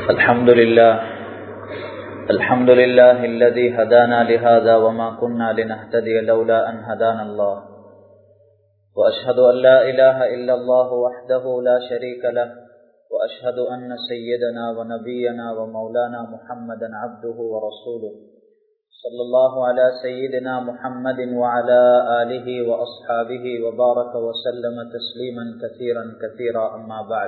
الحمد لله الذي هدانا لهذا وما كنا لنهتدي لولا أن هدانا الله وأشهد أن لا إله إلا الله وحده لا شريك له وأشهد أن سيدنا ونبينا ومولانا محمدا عبده ورسوله صلى الله على سيدنا محمد وعلى آله وأصحابه وبارك وسلم تسليما كثيرا أما بعد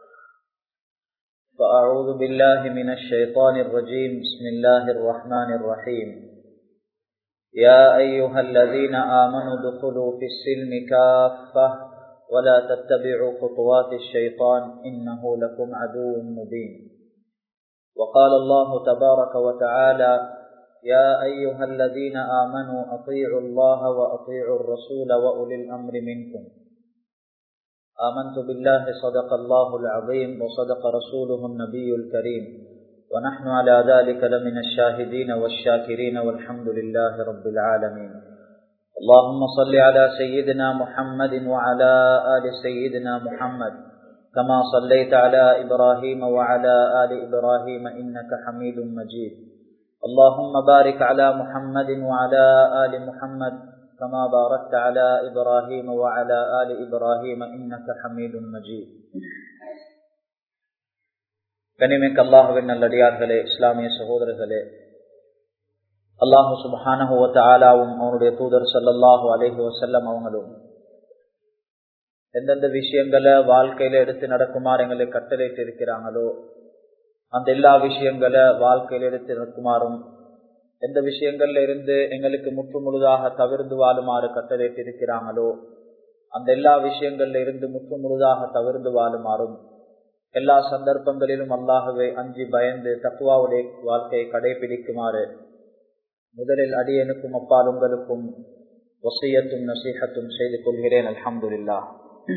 فأعوذ بالله من الشيطان الرجيم بسم الله الرحمن الرحيم يا أيها الذين آمنوا ادخلوا في السلم كافة ولا تتبعوا خطوات الشيطان إنه لكم عدو مبين وقال الله تبارك وتعالى يا أيها الذين آمنوا أطيعوا الله وأطيعوا الرسول وأولي الأمر منكم آمنت بالله صدق الله العظيم وصدق رسوله النبي الكريم ونحن على ذلك لمن الشاهدين والشاكرين والحمد لله رب العالمين اللهم صل على سيدنا محمد وعلى آل سيدنا محمد كما صليت على إبراهيم وعلى آل إبراهيم إنك حميد مجيد اللهم بارك على محمد وعلى آل محمد كما باركت على إبراهيم وعلى آل إبراهيم إنك حميد مجيد கனிமிக்க அல்லாஹ்வின் நல்லடியார்களே, இஸ்லாமிய சகோதரர்களே, அல்லாஹ் சுப்ஹானஹு வ தஆலாவும் அவனுடைய தூதர் ஸல்லல்லாஹு அலைஹி வஸல்லம் அவங்களும் எந்தெந்த விஷயங்களை வாழ்க்கையில எடுத்து நடக்குமாறு எங்களுக்கு கட்டளையிட்டு இருக்கிறாங்களோ அந்த எல்லா விஷயங்களை வாழ்க்கையில எடுத்து நடக்குமாறும் எந்த விஷயங்கள்ல இருந்து எங்களுக்கு முற்று முழுதாக தவிர்த்து வாழுமாறு கட்டளையிட்டு இருக்கிறாங்களோ அந்த எல்லா விஷயங்கள்ல இருந்து முற்று முழுதாக தவிர்த்து வாழுமாறும் எல்லா சந்தர்ப்பங்களிலும் அல்லாஹ்வை அஞ்சி பயந்து தக்வாவுடைய வாழ்க்கையை கடைபிடிக்குமாறு முதலில் அடியனுக்கும் அப்பால் உங்களுக்கும் வசியத்தும் நசீஹத்தும் செய்து கொள்கிறேன். அல்ஹம்துலில்லாஹ்.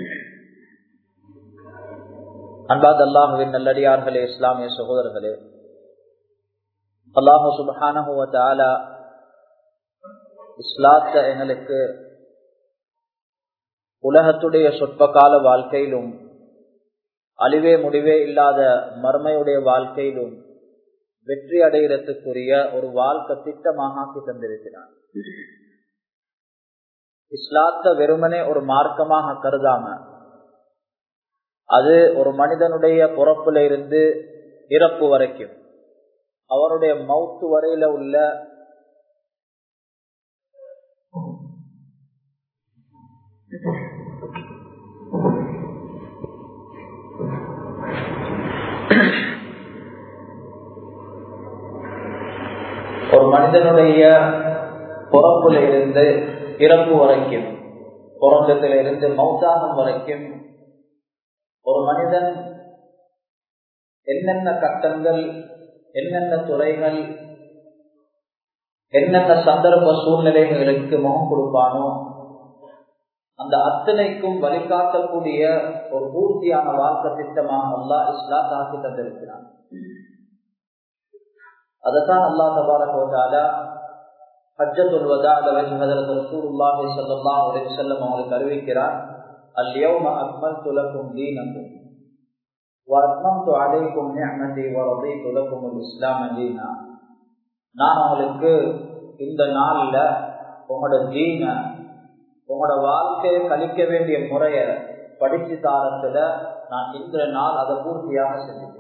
அன்பார்ந்த அல்லாஹ்வின் நல்லடியார்களே, இஸ்லாமிய சகோதரர்களே, அல்லாஹ் சுப்ஹானஹு வ தஆலா இஸ்லாத்தை எங்களுக்கு உலகத்துடைய சொற்ப கால வாழ்க்கையிலும் அழிவே முடிவே இல்லாத மர்மையுடைய வாழ்க்கையிலும் வெற்றி அடைகிறதுக்குரிய ஒரு வாழ்க்கை திட்டமாக ஆக்கி தந்திருக்கிறான். இஸ்லாத்தை வெறுமனே ஒரு மார்க்கமாக கருதாம அது ஒரு மனிதனுடைய பிறப்புல இருந்து இறப்பு வரைக்கும் அவருடைய மௌத்து வரையில உள்ள ஒரு மனிதனுடைய பிறப்புல இருந்து இறப்பு வரைக்கும், பிறந்தத்தில இருந்து மௌத்தாகும் வரைக்கும் ஒரு மனிதன் என்னென்ன கட்டங்கள், என்னென்ன துறைகள், என்னென்ன சந்தர்ப்ப சூழ்நிலைகளுக்கு முகம் கொடுப்பானோ அந்த அத்தனைக்கும் வழிகாட்டக்கூடிய ஒரு பூர்த்தியான வாழ்க்கை திட்டமாக அல்லாஹ் இஸ்லாத்தை ஆக்கி தந்திருக்கிறான். அதைத்தான் அல்லாஹ் தபாரக வ தஆலா ஹஜ்ஜத்துல் வதாஅல வஜ் ஹஜ்ரத் ரசூலுல்லாஹி ஸல்லல்லாஹு அலைஹி வஸல்லம் அவங்களுக்கு அறிவிக்கிறார். அல்-யௌம அக்மல்து லக்கும் தீனக்கும் வ அத்மம்து அலைக்கும் நிஅமதி வ ரதீது லக்குமுல் இஸ்லாம தீனா. நான் உங்களுக்கு இந்த நாள்ல உங்களோட தீன, உங்களோட வாழ்க்கையை கழிக்க வேண்டிய முறைய படிச்சு தாரத்துல நான் இந்த நாள் அதை பூர்த்தியாக செஞ்சுட்டேன்.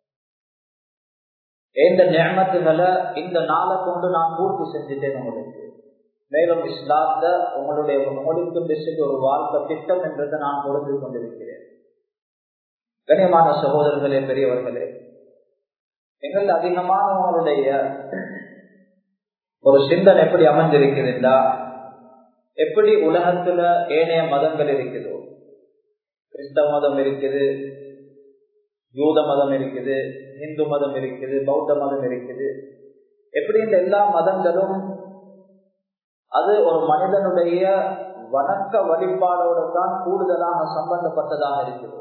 இந்த நிஅமத்துகளை இந்த நாளை கொண்டு நான் பூர்த்தி செஞ்சுட்டேன் உங்களுக்கு. மேலும் இஸ்லாத்த உங்களுக்கு ஒரு வாழ்க்கை திட்டம் என்றதை நான் கொடுத்து கொண்டிருக்கிறேன். கண்ணியமான சகோதரர்களே, பெரியவர்களே, எங்கள் அதிகமானவங்களுடைய ஒரு சிந்தனை எப்படி அமைஞ்சிருக்கிறதா, எப்படி உலகத்துல ஏனைய மதங்கள் இருக்குதோ, கிறிஸ்தவ மதம் இருக்குது, யூத மதம் இருக்குது, இந்து மதம் இருக்குது, பௌத்த மதம் இருக்குது, எப்படி இந்த எல்லா மதங்களும் அது ஒரு மனிதனுடைய வணக்க வழிபாடோடு தான் கூடுதலாக சம்பந்தப்பட்டதாக இருக்குது.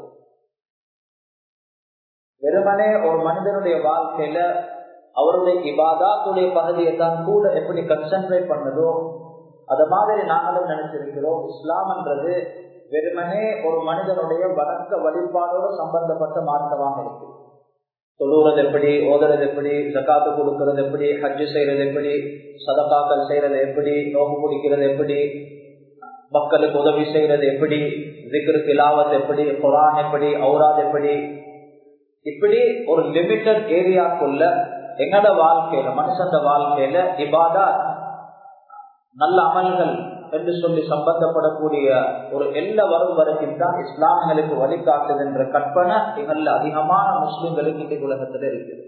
வெறுமனே ஒரு மனிதனுடைய வாழ்க்கையில அவருடைய இபாதாத்துடைய பகுதியை தான் கூட எப்படி கன்சென்ட்ரேட் பண்ணதோ அத மாதிரி நாங்களும் நினைச்சிருக்கிறோம். இஸ்லாம் என்றது வெறுமனே ஒரு மனிதனுடைய வணக்க வழிபாடோடு சம்பந்தப்பட்ட மார்க்கமாக இருக்கு. தொழுறது எப்படி, ஓதுறது எப்படி, ஜகாத்து கொடுக்கறது எப்படி, ஹஜ்ஜு செய்யறது எப்படி, சதகாக்கள் செய்யறது எப்படி, நோம்பு பிடிக்கிறது எப்படி, மக்களுக்கு உதவி செய்யறது எப்படி, திக்ரு திலாவத் எப்படி, குர்ஆன் எப்படி, ஔராத் எப்படி, இப்படி ஒரு லிமிட்டட் ஏரியாக்குள்ள எங்கட வாழ்க்கையில மனுஷன் வாழ்க்கையில இபாதத் நல்ல அமல்கள் என்று சொல்லி சம்பந்தப்படக்கூடிய ஒரு எல்லை வரும் வரைக்கும் தான் இஸ்லாமியர்களுக்கு வழிகாட்டுது என்ற கற்பனை எங்கள்ல அதிகமான முஸ்லிம்களுக்கு இந்த உலகத்துல இருக்குது.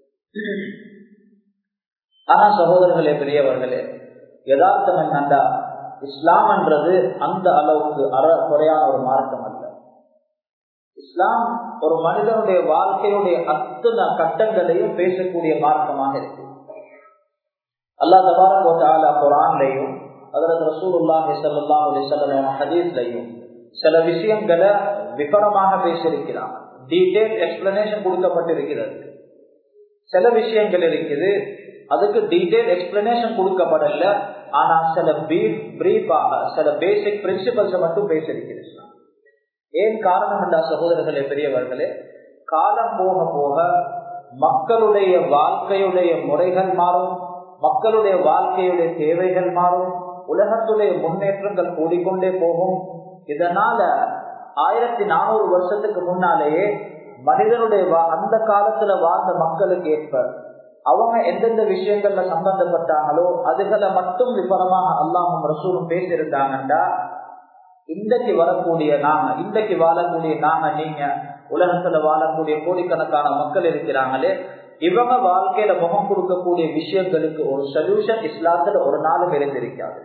ஆனா சகோதரர்களே, பெரியவர்களே, யதார்த்தம் என்னண்டா இஸ்லாம் என்றது அந்த அளவுக்கு குறையான ஒரு மார்க்கம் அல்ல. இஸ்லாம் ஒரு மனிதனுடைய வாழ்க்கையுடைய அத்தனை கட்டங்களையும் பேசக்கூடிய மார்க்கமாக இருக்கு. அல்லாஹ் தபாரக வ தஆலா குர்ஆன்லயும் ஹஜ்ரத் ரசூலுல்லாஹி ஸல்லல்லாஹு அலைஹி வஸல்லம் ஹதீஸ்லயும் சில விஷயங்களை விவரமாக பேசியிருக்கிறார். டீடைல் எக்ஸ்பிளனேஷன் கொடுக்கப்பட்டிருக்கிறது. சில விஷயங்கள் இருக்குது அதுக்கு டீடைல் எக்ஸ்பிளனேஷன் கொடுக்கப்படல, ஆனா சில பிரீஃபாக சில பேசிக் பிரின்சிபல்ஸ் மட்டும் பேசியிருக்கிறது. ஏன் காரணம் என்றா சகோதரர்களே, பெரியவர்களே, காலம் போக போக மக்களுடைய வாழ்க்கையுடைய முறைகள் மாறும், மக்களுடைய வாழ்க்கையுடைய தேவைகள் மாறும், உலகத்துடைய முன்னேற்றங்கள் கூடிக்கொண்டே போகும். இதனால 1400 வருஷத்துக்கு முன்னாலேயே மனிதனுடைய அந்த காலத்துல வாழ்ந்த மக்களுக்கு ஏற்ப அவங்க எந்தெந்த விஷயங்கள்ல சம்பந்தப்பட்டாங்களோ அதுகளை மட்டும் விபரமாக அல்லாஹும் ரசூலும் பேசியிருந்தாங்கண்டா இன்றைக்கு வரக்கூடிய நாங்க, இன்றைக்கு வாழக்கூடிய நாங்க, நீங்க உலகத்துல வாழக்கூடிய கோடிக்கணக்கான மக்கள் இருக்கிறாங்களே, இவங்க வாழ்க்கையில முகம் கொடுக்கக்கூடிய விஷயங்களுக்கு ஒரு சொல்யூஷன் இஸ்லாத்துல ஒரு நாளும் இருந்திருக்காது.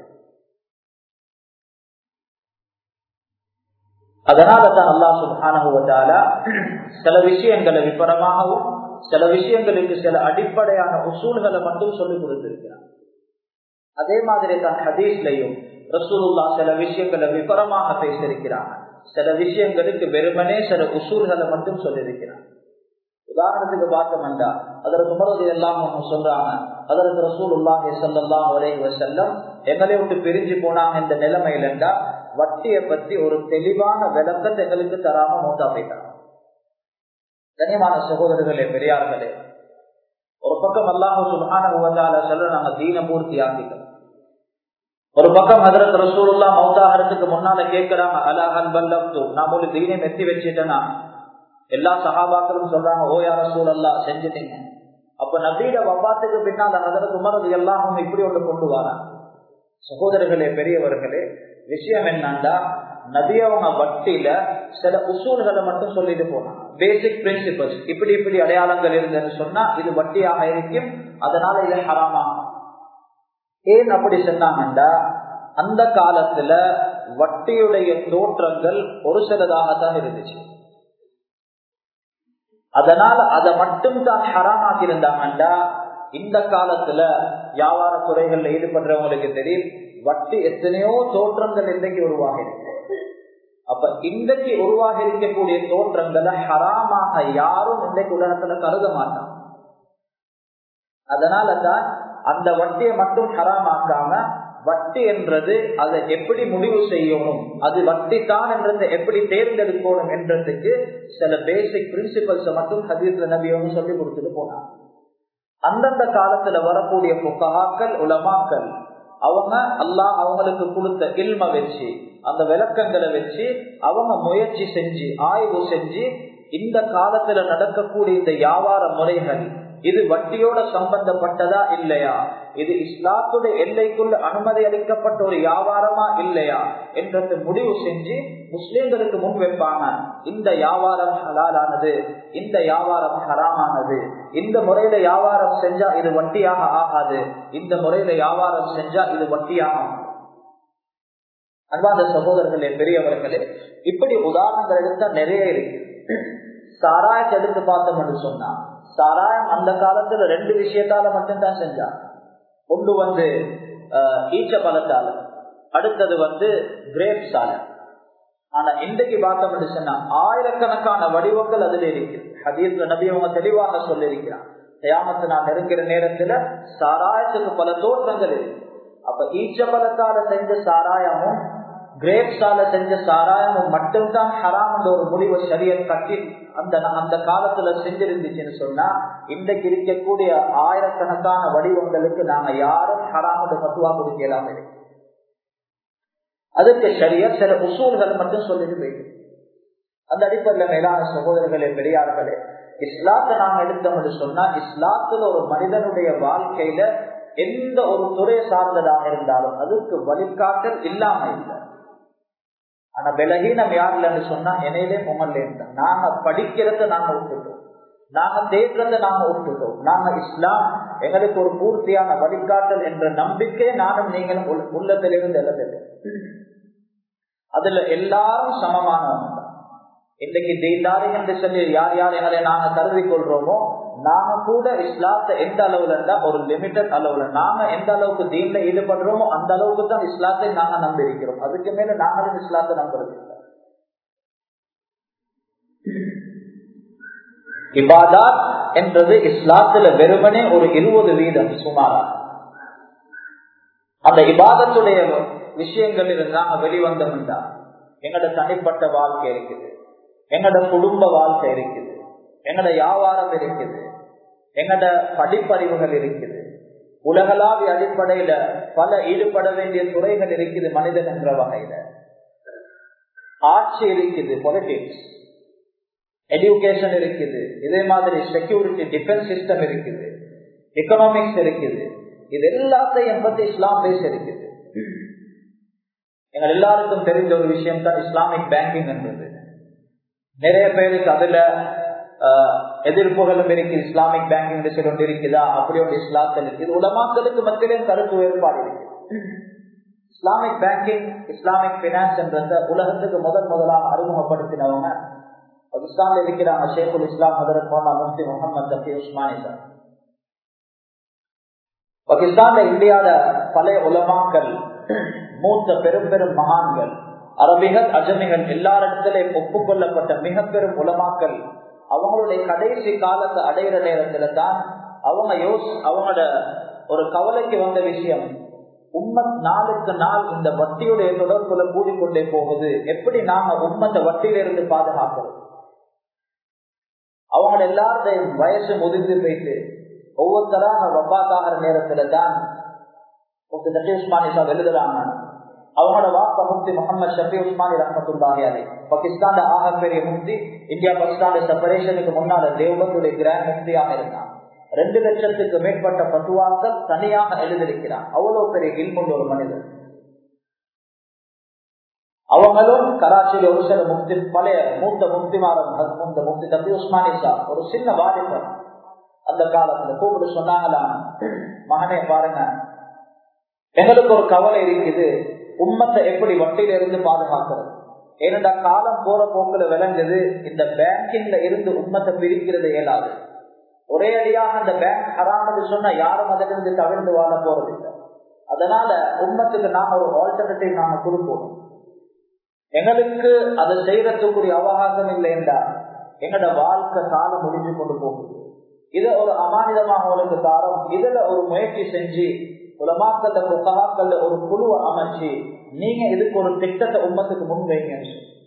அதனாலதான் அல்லாஹ் சுப்ஹானஹு வ தஆலா சில விஷயங்களை விபரமாகவும் சில விஷயங்களுக்கு சில அடிப்படையான உசூல்களை மட்டும் சொல்லிக் கொடுத்திருக்கிறார். அதே மாதிரி தான் ஹதீஸ்லயும் ரசூலுல்லாஹ் சில விஷயங்களை விபரமாக பேசியிருக்கிறாங்க, சில விஷயங்களுக்கு வெறுமனே சில உசூல்களை மட்டும் சொல்லியிருக்கிறார். உதாரணத்துக்கு பார்த்தோம்னா அதற்கு உமர் எல்லாம் சொல்றாங்க, அதற்கு ரசூலுல்லாஹி ஸல்லல்லாஹு அலைஹி வஸல்லம் எங்களை விட்டு பிரிஞ்சு போனாங்க இந்த நிலைமையில இருந்தா வட்டியை பத்தி ஒரு தெளிவான விளக்கத்தை எங்களுக்கு தராம மூத்தா போயிட்டாங்க. கண்ணியமான சகோதரர்களே, பெரியார்களே, ஒரு பக்கம் அல்லாஹ் சுப்ஹானஹு வ தஆலா சொல்ற நாங்க தீன பூர்த்தி ஆக்கிட்டோம். ஒரு பக்கம் ஹஜ்ரத் ரசூலுல்லாஹ் மௌத்தாகிறதுக்கு முன்னால கேட்கிறாங்க, அலா ஹல் பல்லக்து, நான் ஒரு தீனை மெத்தி வச்சுட்டேனா? எல்லா சஹாபாக்களும் சொல்றாங்க, ஓ யா ரசூலல்லாஹ் செஞ்சுட்டீங்க. அப்ப நபியோட வஃபாத்துக்கு பின்னால ஹஜ்ரத் உமர் ரலியல்லாஹு அன்ஹு இப்படி ஒன்று கொண்டு வராங்க. சகோதரர்களே, பெரியவர்களே, விஷயம் என்னன்னா நபி அவங்க வட்டியில சில உசூல்களை மட்டும் சொல்லிட்டு போனாங்க, பேசிக் பிரின்சிபல்ஸ். இப்படி இப்படி அடையாளங்கள் இருந்ததுன்னு சொன்னா இது வட்டியாக இருக்கும், அதனால இது ஹராமாகும். ஏன் அப்படி சொன்னாங்கண்டா அந்த காலத்துல வட்டியுடைய தோற்றங்கள் ஒரு சிலதாகத்தான் இருந்துச்சு. அதனால அதை மட்டும் தான் ஹராமாக்கி இருந்தாங்கண்டா இந்த காலத்துல வியாபார துறைகள்ல ஈடுபடுறவங்களுக்கு தெரியும் வட்டி எத்தனையோ தோற்றங்கள் இன்றைக்கு உருவாகி இருக்கு. அப்ப இன்றைக்கு உருவாகி இருக்கக்கூடிய தோற்றங்களை ஹராமாக யாரும் இன்றைக்கு உலகத்துல கருத மாட்டாங்க. அதனாலதான் அந்த வட்டியை மட்டும் ஹராமாக்காம வட்டி என்றது அதை எப்படி முடிவு செய்யணும், அது வட்டி தான் என்றதை எப்படி தேர்ந்தெடுக்கணும் என்றதுக்கு சில பேசிக் பிரின்சிபல்ஸ் மட்டும் ஹதீஸ்ல நபியோன்னு சொல்லி கொடுத்துட்டு போனாங்க. அந்தந்த காலத்துல வரக்கூடிய ஃபுகஹாக்கள், உலமாக்கள், அவங்க அல்லாஹ் அவங்களுக்கு கொடுத்த இல்ம வச்சு அந்த விளக்கங்களை வச்சு அவங்க முயற்சி செஞ்சு ஆய்வு செஞ்சு இந்த காலத்துல நடக்கக்கூடிய இந்த வியாபார முறைகள் இது வட்டியோட சம்பந்தப்பட்டதா இல்லையா, இது இஸ்லாத்துடைய எல்லைக்குள்ள அனுமதி அளிக்கப்பட்ட ஒரு வியாபாரமா இல்லையா என்றது முடிவு செஞ்சு முஸ்லிம்களுக்கு முன் வைப்பாங்க. இந்த வியாபாரம் ஹலாலானது, இந்த வியாபாரம் ஹராமானது, இந்த முறையில வியாபாரம் செஞ்சா இது வட்டியாக ஆகாது, இந்த முறையில வியாபாரம் செஞ்சா இது வட்டியாக ஆகும். அன்பார்ந்த சகோதரர்களே, பெரியவர்களே, இப்படி உதாரணங்கள் எடுத்தா நிறைய இருக்கு. சாராயத்தை எடுத்து பார்த்தோம் என்று சொன்னா சாராயம் அந்த காலத்துல 2 விஷயத்தால மட்டும்தான் செஞ்சாங்க. ஒன்று ஈச்ச பழத்தால, அடுத்தது கிரேப்ஸால. ஆனா இன்றைக்கு பார்த்தோம் என்று சொன்னா ஆயிரக்கணக்கான வடிவங்கள் அதுல இருக்கு. ஹதீஸ்ல நபி அவங்க தெளிவாக சொல்லி இருக்கிறார், கியாமத் நாள் நெருங்கிற நேரத்துல சாராயத்துக்கு பல தோற்றங்கள் இருக்கு. அப்ப ஈச்ச பழத்தால செஞ்ச சாராயமும் கிரேப்ஸால செஞ்ச சாராயம் மட்டும்தான் ஹராம் என்ற ஒரு முடிவை ஷரியத் கட்டி அந்த காலத்துல செஞ்சிருந்துச்சுன்னு சொன்னா இன்றைக்கு இருக்கக்கூடிய ஆயிரக்கணக்கான வடிவங்களுக்கு நாங்க யாரும் ஹராம் என்ற ஃபத்வா கொடுக்கலாம். அதுக்கு ஷரியத் சில உசூல்கள் மட்டும் சொல்லிட்டு போயிட்டு அந்த அடிப்படையில மேலான சகோதரர்களே பெரியார்களே, இஸ்லாத்தை நாங்க எடுத்தோம்னு சொன்னா இஸ்லாத்துல ஒரு மனிதனுடைய வாழ்க்கையில எந்த ஒரு துறை சார்ந்ததாக இருந்தாலும் அதுக்கு வழிகாட்டல் இல்லாம இல்லை. ஆனா பலகீனம் யாருலன்னு சொன்னா என்னையிலே உமர்ல இருந்தா நாங்க படிக்கிறத நாங்க விட்டுட்டோம், நாங்க தேடுறத நாங்க விட்டுட்டோம். நாங்க இஸ்லாம் எங்களுக்கு ஒரு பூர்த்தியான வழிகாட்டல் என்ற நம்பிக்கை நானும் நீங்களும் உள்ளத்திலிருந்து எழுதல. அதுல எல்லாரும் சமமானவங்க தான். இன்றைக்கு தீண்டாரிகள் என்று சொல்லி யார் யார் எங்களை நாங்க கருதி கொள்றோமோ நாங்க கூட இஸ்லாத்தை எந்த அளவுல இருந்தா ஒரு லிமிட்டட் அளவுல நாங்க எந்த அளவுக்கு தீன்ல ஈடுபடுறோமோ அந்த அளவுக்கு தான் இஸ்லாத்தை நாங்க நம்பி இருக்கிறோம். அதுக்கு மேல நாங்களும் இஸ்லாத்தை நம்புறது. இபாதத் என்றது இஸ்லாத்துல வெறுமனே ஒரு 20% சுமாரா. அந்த இபாதத்துடைய விஷயங்கள் நாங்க வெளிவந்தோம்னா எங்களோட தனிப்பட்ட வாழ்க்கை இருக்குது, எங்களோட குடும்ப வாழ்க்கை இருக்குது, எங்களோட வியாபாரம் இருக்குது, எங்களோட படிப்பறிவுகள் இருக்குது, உலகளாவிய அடிப்படையில பல ஈடுபட வேண்டிய துறைகள் இருக்குது. மனிதன் என்ற வகையில ஆட்சி இருக்குது, பொலிட்டிக்ஸ், எஜுகேஷன் இருக்குது, இதே மாதிரி செக்யூரிட்டி டிஃபென்ஸ் சிஸ்டம் இருக்குது, எக்கனாமிக்ஸ் இருக்குது. இது எல்லாத்தையும் பத்தி இஸ்லாம் பேச இருக்குது. எங்கள் எல்லாருக்கும் தெரிஞ்ச ஒரு விஷயம் தான் இஸ்லாமிக் பேங்கிங் என்பது. நிறைய பேருக்கு அதுல எதிர்ப்புகளும் இருக்கு. இஸ்லாமிக் பேங்கிங் ஒன்று இருக்குதா, அப்படி ஒன்று இஸ்லாத்தில் இருக்கு. இது உலமாக்களுக்கு மத்தியிலும் கருத்து வேறுபாடு இருக்கு. இஸ்லாமிக் பேங்கிங், இஸ்லாமிக் பினான்ஸ் என்ற உலகத்துக்கு முதலாக அறிமுகப்படுத்தினவங்க பாகிஸ்தான்ல இருக்கிறாங்க. ஷேகுல் இஸ்லாம் ஹதரத் மௌலானா முஃப்தி முஹம்மது தகி உஸ்மானி சார். பாகிஸ்தான்ல இந்தியாவில பல உலமாக்கள், மூத்த பெரும் பெரும் மகான்கள், அரபிகள் அஜமிகள் எல்லாரிடத்திலும் ஒப்புக்கொள்ளப்பட்ட மிக பெரும் உலமாக்கள் அவங்களுடைய கடைசி காலத்தை அடைகிற நேரத்துல தான் அவங்களோட ஒரு கவலைக்கு வந்த விஷயம், உம்மத் நாளுக்கு நாள் இந்த வட்டியுடைய தொடர்புல கூடிக்கொண்டே போகுது, எப்படி நாங்க உம்மத்தை வட்டியிலிருந்து பாதுகாக்கிறது. அவங்களோட எல்லாருடைய வயசு முதிர்ந்து போயிட்டு ஒவ்வொருத்தராக வபாத்தாகிற நேரத்துல தான் முஃப்தி உஸ்மானி சாஹிப் எழுதுறாங்க. அவங்களோட வாப்பா முஃப்தி முகமது ஷஃபி உஸ்மானி ரஹ்மத்துல்லாஹி அலைஹி, பாகிஸ்தான்ல ஆகப்பெரிய முஃப்தி, இந்தியா பாகிஸ்தான் செப்பரேஷனுக்கு முன்னால தேவபந்துடைய கிராண்ட் முஃப்தியாக இருந்தான். 2 லட்சத்துக்கு மேற்பட்ட பத்துவாக்கள் தனியாக எழுதியிருக்கிறான். அவ்வளவு பெரிய இல்முள்ள ஒரு மனிதர். அவங்களும் கராச்சியில ஒரு சில முஃப்தி, பழைய மூத்த முஃப்திமாரும் முஃப்தி தபி உஸ்மானி சாஹிப் ஒரு சின்ன வாலிபர் அந்த காலத்துல கூப்பிட்டு சொன்னாங்களாம், மகனே பாருங்க, எங்களுக்கு ஒரு கவலை இருக்குது, உம்மத்தை எப்படி வட்டியில இருந்து பாதுகாக்கிறது. ஏனென்றா காலம் போற போக்குல விளங்குது, இந்த பேங்கிங்ல இருந்து உம்மத்தை பிரிக்கிறது இயலாது. ஒரே அடியாக அந்த பேங்க் ஹராம்னு சொன்னா யாரும் அதிலிருந்து தவிர்த்து வாழ போறது இல்லை. அதனால உம்மத்துக்கு நாம ஒரு ஆல்டர்னேட்டிவ் நாம கொடுப்போம். எங்களுக்கு அதை செய்யறதுக்குரிய அவகாசம் இல்லை என்றால் எங்களோட வாழ்க்கை காலம் முடிஞ்சு கொண்டு போகுது. இதை ஒரு அமானிதமாக உங்களுக்கு தாரோம். இதுல ஒரு முயற்சி செஞ்சு உலமாக்கல்ல புகாக்கல்ல ஒரு குழுவை அமைச்சு நீங்க இதுக்கு ஒரு திட்டத்தை உம்மத்துக்கு முன்வைங்க.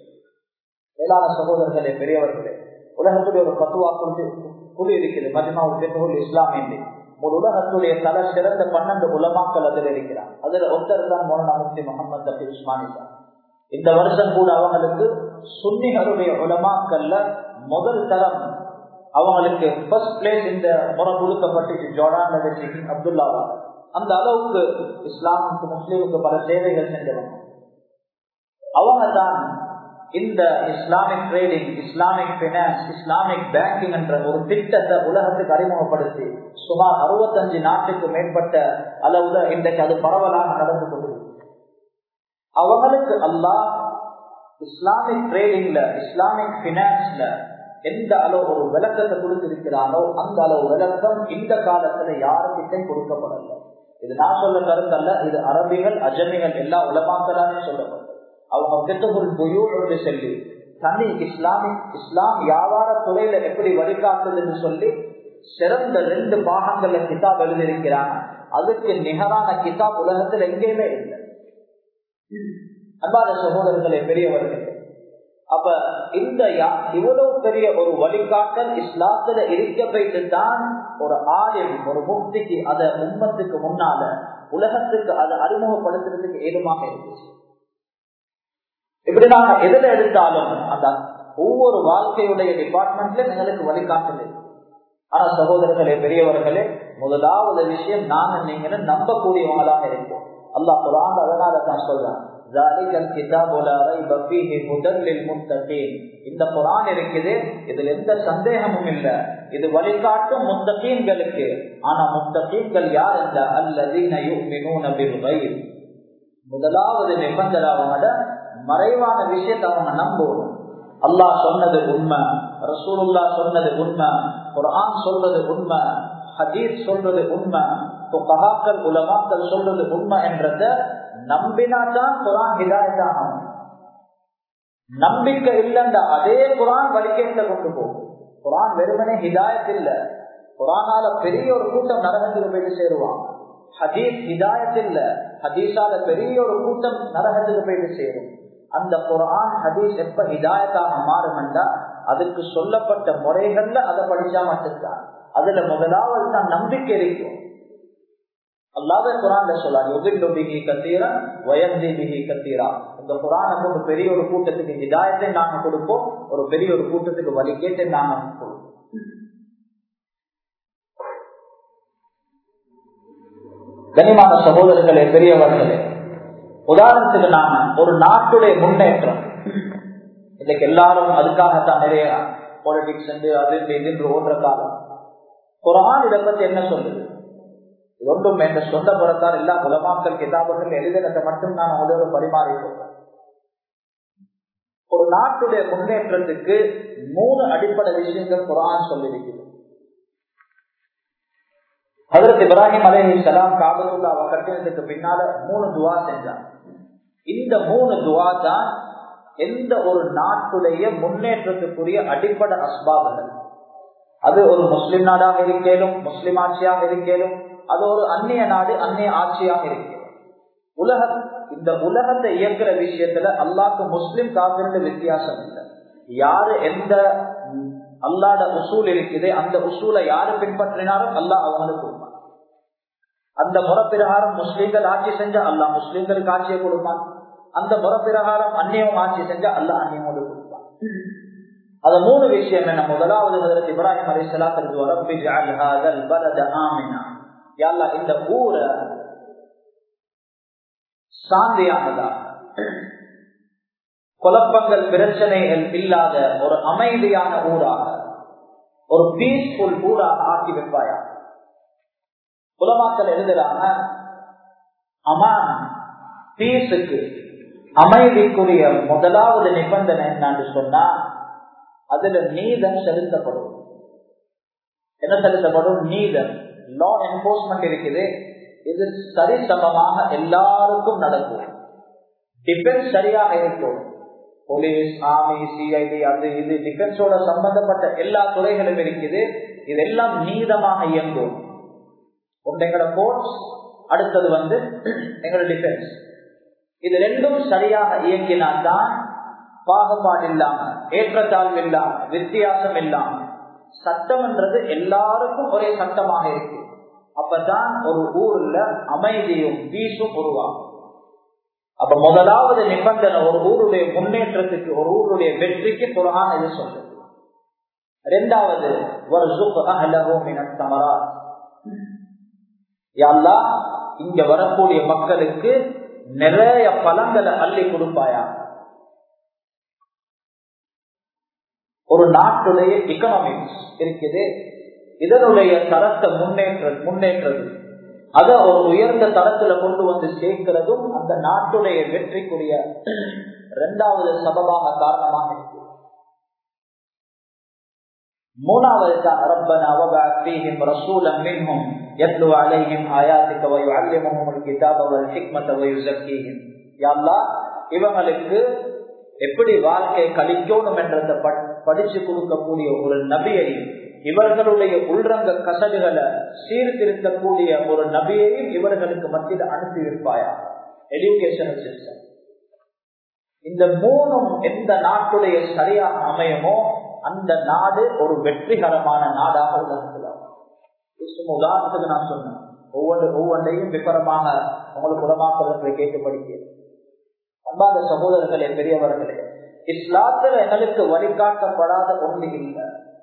மேலான சகோதரர்களே, பெரியவர்களே, உலகத்துடைய ஒரு பத்துவா குழு இருக்குது, மஜ்மாஉல் இஸ்லாம் என்று. ஒரு உலகத்துடைய தலை சிறந்த 12 உலமாக்கள் அதில் இருக்கிறார். அதுல ஒருத்தர் தான் மௌலானா முஃப்தி முஹம்மது தகி உஸ்மானி சார். இந்த வருஷம் கூட அவங்களுக்கு சுன்னிகளுடைய உலமாக்கல்ல முதல் தரம் அவங்களுக்கு ஃபர்ஸ்ட் பிளேஸ் இந்த முறை கொடுக்கப்பட்டு ஜோர்டான்ல வச்சு அப்துல்லாவா. அந்த அளவுக்கு இஸ்லாமுக்கு முஸ்லீமுக்கு பல சேவைகள் செஞ்சவங்க அவங்க தான். இந்த Islamic trading, Islamic finance, Islamic banking என்ற ஒரு திட்டத்தை உலகத்துக்கு அறிமுகப்படுத்தி சுமார் 65 நாட்டுக்கு மேற்பட்ட அளவுல இன்றைக்கு அது பரவலாக நடந்து கொண்டிருக்கு. அவங்களுக்கு அல்லாஹ் இஸ்லாமிக் ட்ரேடிங்ல, இஸ்லாமிக் பினான்ஸ்ல எந்த அளவு ஒரு விளக்கத்தை கொடுத்திருக்கிறானோ அந்த அளவு விளக்கம் இந்த காலத்துல யாருக்கிட்டே கொடுக்கப்படல. இது நான் சொல்ல கருத்தல்ல, இது அரபிகள் அஜமிகள் எல்லா உலமாக்களாலே சொல்லப்பட்டது. அவங்க பெத்தகுல் புயூர் சொல்லி தனி இஸ்லாம் வியாபார துறையில எப்படி வழிகாட்டுதுன்னு சொல்லி சிறந்த 2 பாகங்கள்ல கிதாப் எழுதியிருக்கிறாங்க. அதுக்கு நிகரான கிதாப் உலகத்தில் எங்கேயுமே இல்லை. அன்பான சகோதரர்களே, பெரியவர்களே, அப்ப இந்த இவ்வளவு பெரிய ஒரு வழிகாட்டல் இஸ்லாத்துல இருக்க போயிட்டு தான் ஒரு ஆலிம், ஒரு முஃப்திக்கு அதை உம்மத்துக்கு முன்னால உலகத்துக்கு அதை அறிமுகப்படுத்துறதுக்கு ஏதுமாக இருந்துச்சு. இப்படி நாங்க எதுல எடுத்தாலும் அந்த ஒவ்வொரு வாழ்க்கையுடைய டிபார்ட்மெண்ட்ல எங்களுக்கு வழிகாட்டல். ஆனா சகோதரர்களே, பெரியவர்களே, முதலாவது விஷயம் நாங்க நீங்களும் நம்பக்கூடியவங்களாக இருப்போம். அல்லாஹ் குர்ஆன்ல அதனால தான் சொல்றான், இந்த குர்ஆன் இருக்குது, இதுல எந்த சந்தேகமும் இல்லை, இது வழிகாட்டும் முத்தகீன்களுக்கு. ஆனா முத்தகீன்கள் யார் என்ற அல்லதீன யுமினூன பில் கைப். முதலாவது நிபந்தனை அவங்களோட மறைவான விஷயத்தை அவங்க நம்பணும். அல்லாஹ் சொன்னது உண்மை, ரசூலுல்லாஹ் சொன்னது உண்மை, குர்ஆன் சொல்றது உண்மை, ஹதீஸ் சொல்றது உண்மை, ஃபுகஹாக்கள் உலமாக்கள் சொல்றது உண்மை என்றத நம்பினாதான் குர்ஆன் ஹிதாயத்தாக. நம்பிக்கை இல்லைன்ற அதே குர்ஆன் வழிகேட்ட கொண்டு போகும். குர்ஆன் வெறுமனே ஹிதாயத் இல்ல, குர்ஆனால பெரிய ஒரு கூட்டம் நரகத்துக்கு போயிட்டு சேருவாங்க. ஹதீஸ் ஹிதாயத் இல்ல, ஹதீஸால பெரிய ஒரு கூட்டம் நரகத்துக்கு போயிட்டு சேரும். அந்த குர்ஆன் ஹதீஸ் எப்ப ஹிதாயத்தாக மாறும்னா அதுக்கு சொல்லப்பட்ட முறைகள்ல அதை படிச்சா மட்டும்தான். அதுல முதலாவது தான் நம்பிக்கை இருக்கும். அல்லாஹ் குர்ஆன்ல சொல்றார், யுதில்லு பிஹி கஸீரன் வ யஹ்தி பிஹி கஸீரா. இந்த குர்ஆனை கொண்டு பெரிய ஒரு கூட்டத்துக்கு ஹிதாயத்தை நாங்க கொடுப்போம், ஒரு பெரிய ஒரு கூட்டத்துக்கு வழிகேட்டை நாங்க கொடுப்போம். கனிமான சகோதரர்களே, பெரியவர்களே, உதாரணத்துக்கு நாம ஒரு நாட்டுடைய முன்னேற்றம், இன்னைக்கு எல்லாரும் அதுக்காகத்தான் நிறைய பாலிடிக்ஸ் அது ஓடுற காலம். குர்ஆன் இதை பத்தி என்ன சொல்லுது? இது ஒன்றும் என்ற சொந்த புறத்தால் எல்லா உலமாக்கள் கிதாபுகள் எழுதினதை மட்டும் நான் அவங்களோட பரிமாறிக்கொள்றேன். ஒரு நாட்டுடைய முன்னேற்றத்துக்கு 3 அடிப்படை விஷயங்கள் குர்ஆன் சொல்லியிருக்கிறது. ஹஜ்ரத் இப்ராஹிம் அலைஹிஸ்ஸலாம் காபத்துல்லாஹ் கட்டினதுக்கு பின்னால 3 துஆ செஞ்சாங்க. இந்த 3 துஆ தான் எந்த ஒரு நாட்டுடைய முன்னேற்றத்துக்குரிய அடிப்படை அஸ்பாபுகள். அது ஒரு முஸ்லிம் நாடாக இருக்கேனும், முஸ்லிம் ஆட்சியாக இருக்கேனும், அது ஒரு அந்நிய நாடு, அந்நிய ஆட்சியாக இருக்கேனும். இந்த உலகத்தை இயக்குற விஷயத்துல அல்லாஹ்க்கு முஸ்லிம் காபிர்ல வித்தியாசம் இல்லை. யாரு எந்த அல்லாஹ்ட உசூல் இருக்குது அந்த உசூலை யாரு பின்பற்றினாலும் அல்லாஹ் அவங்களுக்கு கொடுப்பான். அந்த முறை பிரகாரம் முஸ்லீம்கள் ஆட்சி செஞ்சா அல்லாஹ் முஸ்லீம்களுக்கு ஆட்சியை கொடுப்பான். அந்த முறை பிரகாரம் அந்நியம் ஆட்சி செஞ்சா அல்லாஹ் அந்நியமோடு கொடுப்பான். அது 3 விஷயம் என்ன? முதலாவது ஹஜ்ரத் இப்ராஹிம் அலைஹிஸ்ஸலாம் ரப்பி ஜஅல் ஹாதல் பலத ஆமினா, யா அல்லாஹ் இந்த ஊரை சாந்தியானதா, குழப்பங்கள் பிரச்சனைகள் இல்லாத ஒரு அமைதியான ஊராக, ஒரு பீஸ்ஃபுல் ஊராக ஆக்கி வைப்பாயா. உலமாக்கள் எழுதுறாங்க, அமான் பீஸுக்கு அமைதிக்குரிய முதலாவது நிபந்தனை என்னன்னு சொன்னா அதுல நீதம் செலுத்தப்படும். என்ன செலுத்தப்படும்? நீதம், லா என்போர்ஸ்மெண்ட் இருக்குது. இது சரிசமமாக எல்லாருக்கும் நடக்கும். டிஃபென்ஸ் சரியாக இருக்கும். போலீஸ், ஆர்மி, சிஐடி, அது இது டிஃபென்ஸோட சம்பந்தப்பட்ட எல்லா துறைகளும் இருக்குது. இதெல்லாம் நீதமாக இயங்கும். எங்களோட கோர்ட்ஸ், அடுத்தது எங்களோட டிஃபென்ஸ், இது ரெண்டும் சரியாக இயங்கினால்தான் பாகுபாடு இல்லாம, ஏற்றத்தாழ்வு இல்லாம, வித்தியாசம் இல்லாம சட்டம் என்றது எல்லாருக்கும் ஒரே சட்டமாக இருக்கு. அப்பதான் ஒரு ஊர்ல அமைதியும் பீஸும் உருவாகும். அப்ப முதலாவது நிபந்தனை ஒரு ஊருடைய முன்னேற்றத்துக்கு, ஒரு ஊருடைய வெற்றிக்கு குர்ஆன் இது சொல்றது. இரண்டாவது, வர்ஸுக் அஹ்லஹு மினஸ் ஸமராத், யா அல்லாஹ் இங்க வரக்கூடிய மக்களுக்கு நிறைய பழங்களை அள்ளி கொடுப்பாயா. ஒரு நாட்டுடைய எக்கனாமிக்ஸ் இருக்குது, இதனுடைய தரத்தை முன்னேற்றது, அதை ஒரு உயர்ந்த தரத்துல கொண்டு சேர்க்கிறதும் அந்த நாட்டுடைய வெற்றிக்குரிய 2வது சபபாக காரணமாக இருக்கு. 3வது தான் ரப்பனா வபஅத் ஃபீஹிம் ரசூலன் மின்ஹும் யத்லு அலைஹிம் ஆயாத்திக வ யுஅல்லிமுஹுல் கிதாப வல் ஹிக்மத வ யுஸக்கீஹிம். யா அல்லாஹ் இவங்களுக்கு எப்படி வாழ்க்கை கழிக்கணும் என்றதை படிச்சு கொடுக்கக்கூடிய ஒரு நபியையும், இவர்களுடைய உள்ரங்க கசடுகளை சீர்திருத்தக்கூடிய ஒரு நபியையும் இவர்களுக்கு மத்தியில் அனுப்பி வைப்பாயா. எஜுகேஷனல் சிஸ்டம், இந்த மூணும் எந்த நாட்டுடைய சரியாக அமையுமோ அந்த நாடு ஒரு வெற்றிகரமான நாடாக உலகத்தில். உதாரணத்துக்கு நான் சொன்னேன், ஒவ்வொன்றையும் விபரமாக உங்களுக்கு உலமாக்களை கேட்டு படிக்கிறேன். அன்பார்ந்த சகோதரர்களே, பெரியவர்களே, இஸ்லாத்தில் எங்களுக்கு வழிகாட்டப்படாத ஒன்று இல்லை.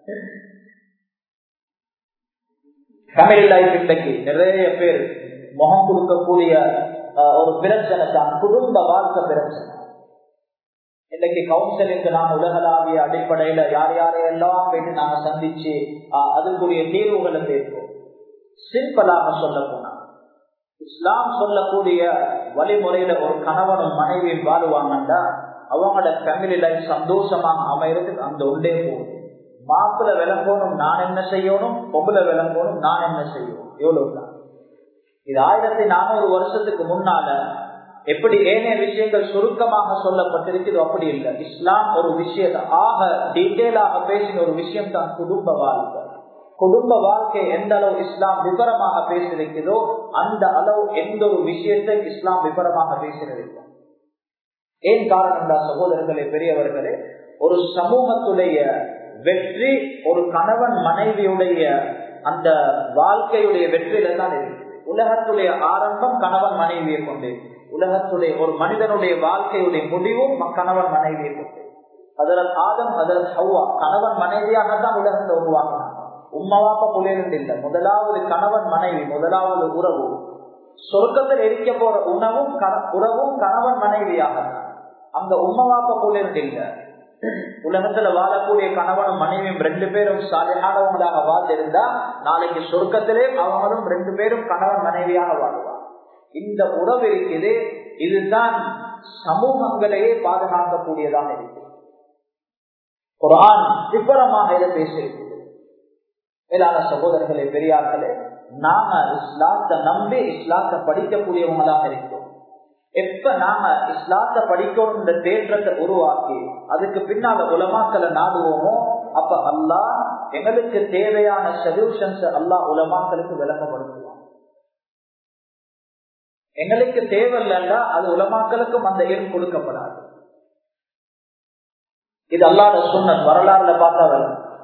ஃபேமிலி லைஃப் இன்றைக்கு நிறைய பேர் முகம் கொடுக்கக்கூடிய ஒரு பிரச்சனை தான் குடும்ப வாழ்க்கை பிரச்சனை. இன்னைக்கு கவுன்சிலிங்க்கு நாங்க உலகளாவிய அடிப்படையில யார் யாரையெல்லாம் போயிட்டு நாங்க சந்திச்சு அதுக்குரிய தீர்வுகளை பேசுவோம். சிம்பிளாக சொல்ல போனா, இஸ்லாம் சொல்லக்கூடிய வழிமுறையில ஒரு கணவனும் மனைவியும் வாழுவாங்கன்னா அவங்களோட ஃபேமிலி லைஃப் சந்தோஷமாக அமைகிறதுக்கு அந்த ஒன்றே போகும். மாப்பிள்ள விளங்கணும் நான் என்ன செய்யணும், பொம்பளை விளங்கணும் நான் என்ன செய்யணும், எவ்வளவுதான். இது 1400 வருஷத்துக்கு முன்னால எப்படி ஏனைய விஷயங்கள் சுருக்கமாக சொல்லப்பட்டிருக்குது அப்படி இல்லை. இஸ்லாம் ஒரு விஷயத்தை ஆக டீட்டெயிலாக பேசின ஒரு விஷயம் தான் குடும்ப வாழ்க்கை. குடும்ப வாழ்க்கை எந்த அளவு இஸ்லாம் விவரமாக பேசியிருக்கிறதோ அந்த அளவு எந்த ஒரு விஷயத்தை இஸ்லாம் விவரமாக பேசியிருக்க. ஏன் காரணம் தான் சகோதரர்களே, பெரியவர்களே, ஒரு சமூகத்துடைய வெற்றி ஒரு கணவன் மனைவியுடைய அந்த வாழ்க்கையுடைய வெற்றியில தான் இருக்கு. உலகத்துடைய ஆரம்பம் கணவன் மனைவியை கொண்டு, உலகத்துடைய ஒரு மனிதனுடைய வாழ்க்கையுடைய முடிவும் கணவன் மனைவியை கொண்டு. ஹஜ்ரத் ஆதம் ஹஜ்ரத் ஹவ்வா கணவன் மனைவியாகத்தான் உலகத்தை உருவாக்கினாங்க. உம்மவாப்ப புள்ளையிலிருந்து இல்லை. முதலாவது கணவன் மனைவி, முதலாவது உறவு. சொர்க்கத்தில் எரிக்க போற உறவும் கணவன் மனைவியாக. அங்க உம்மவாப்ப புள்ளையிலிருந்து இல்லை. உலகத்துல வாழக்கூடிய கணவனும் மனைவியும் 2 பேரும் சாலிஹானவங்களாக வாழ்ந்திருந்தா நாளைக்கு சொர்க்கத்திலே அவங்களும் 2 பேரும் கணவன் மனைவியாக வாழ்வார். இந்த உறவு இருக்குது, இதுதான் சமூகங்களையே பாதுகாக்கக்கூடியதாக இருக்கு. குர்ஆன் விபரமாக இதை பேசியிருக்குது. மேலான சகோதரர்களே, பெரியார்களே, நாம இஸ்லாத்தை நம்பி இஸ்லாத்தை படிக்கக்கூடியவங்களாக இருக்கிறோம். எப்ப நாம இஸ்லாத்தை படிக்கணும் இந்த தேற்றத்தை உருவாக்கி அதுக்கு பின்னால உலமாக்களை நாடுவோமோ அப்ப அல்லாஹ் எங்களுக்கு தேவையான சொல்யூஷன்ஸ் அல்லாஹ் உலமாக்களுக்கு விளக்கப்படுத்துவான். எங்களுக்கு தேவையில்லைன்னா அது உலமாக்களுக்கும் அந்த இடம் கொடுக்கப்படாது. இது அல்லாஹ்வுடைய சுன்னத். வரலாறுல பார்த்தா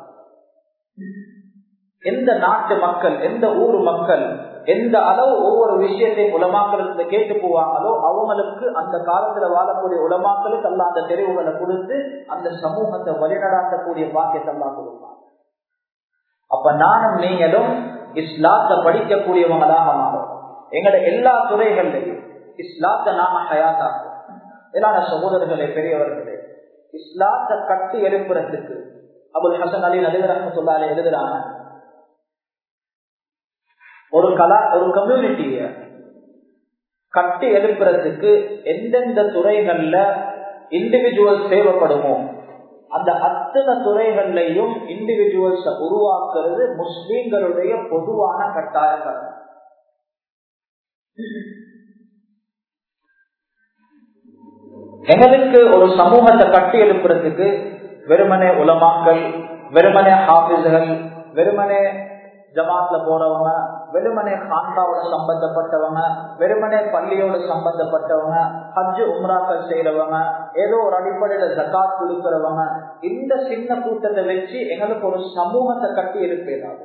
எந்த நாட்டு மக்கள், எந்த ஊர் மக்கள் எந்த அளவு ஒவ்வொரு விஷயத்தையும் உலமாக்களுக்கு கேட்டு போவாங்களோ அவங்களுக்கு அந்த காலத்துல வாழக்கூடிய உலமாக்களுக்கு அல்லாஹ் அந்த தெரிவுகளை கொடுத்து அந்த சமூகத்தை வழிநடாத்தக்கூடிய பாக்கியத்தை அல்லாஹ் கொடுப்பாங்க. அப்ப நானும் நீங்களும் இஸ்லாத்தை படிக்கக்கூடியவங்களாக மாறும். எங்களோட எல்லா துறைகள்லையும் இஸ்லாத்தை நாம ஹயாத்தாக்கும். மேலான சகோதரர்களே, பெரியவர்களே, இஸ்லாத்தை கட்டி எழுப்புறதுக்கு அபுல் ஹசன் அலி நபி ரஹ்மத்துல்லாஹி எழுதுறாங்க, ஒரு கம்யூனிட்டிய கட்டி எழுப்புறதுக்கு எந்தெந்த துறைகள்ல இண்டிவிஜுவல்ஸ் தேவைப்படுமோ அந்த அத்தனை துறைகள்லையும் இண்டிவிஜுவல்ஸ் உருவாக்குறது முஸ்லிம்களுடைய பொதுவான கட்டாய கடமை. எங்களுக்கு ஒரு சமூகத்தை கட்டி எழுப்புறதுக்கு வெறுமனே உலமாக்கள், வெறுமனே ஹாஃபிஸ்கள், வெறுமனே ஜமாத்ல போறவங்க, வெறுமனே காண்டாவோட சம்பந்தப்பட்டவங்க, வெறுமனே பள்ளியோட சம்பந்தப்பட்டவங்க, ஹஜ் உம்ராக்கள் செய்யறவங்க, ஏதோ ஒரு அடிப்படையில ஜகாத் கொடுக்கிறவங்க, இந்த சின்ன கூட்டத்தை வச்சு எங்களுக்கு ஒரு சமூகத்தை கட்டி எழுப்பிடாது.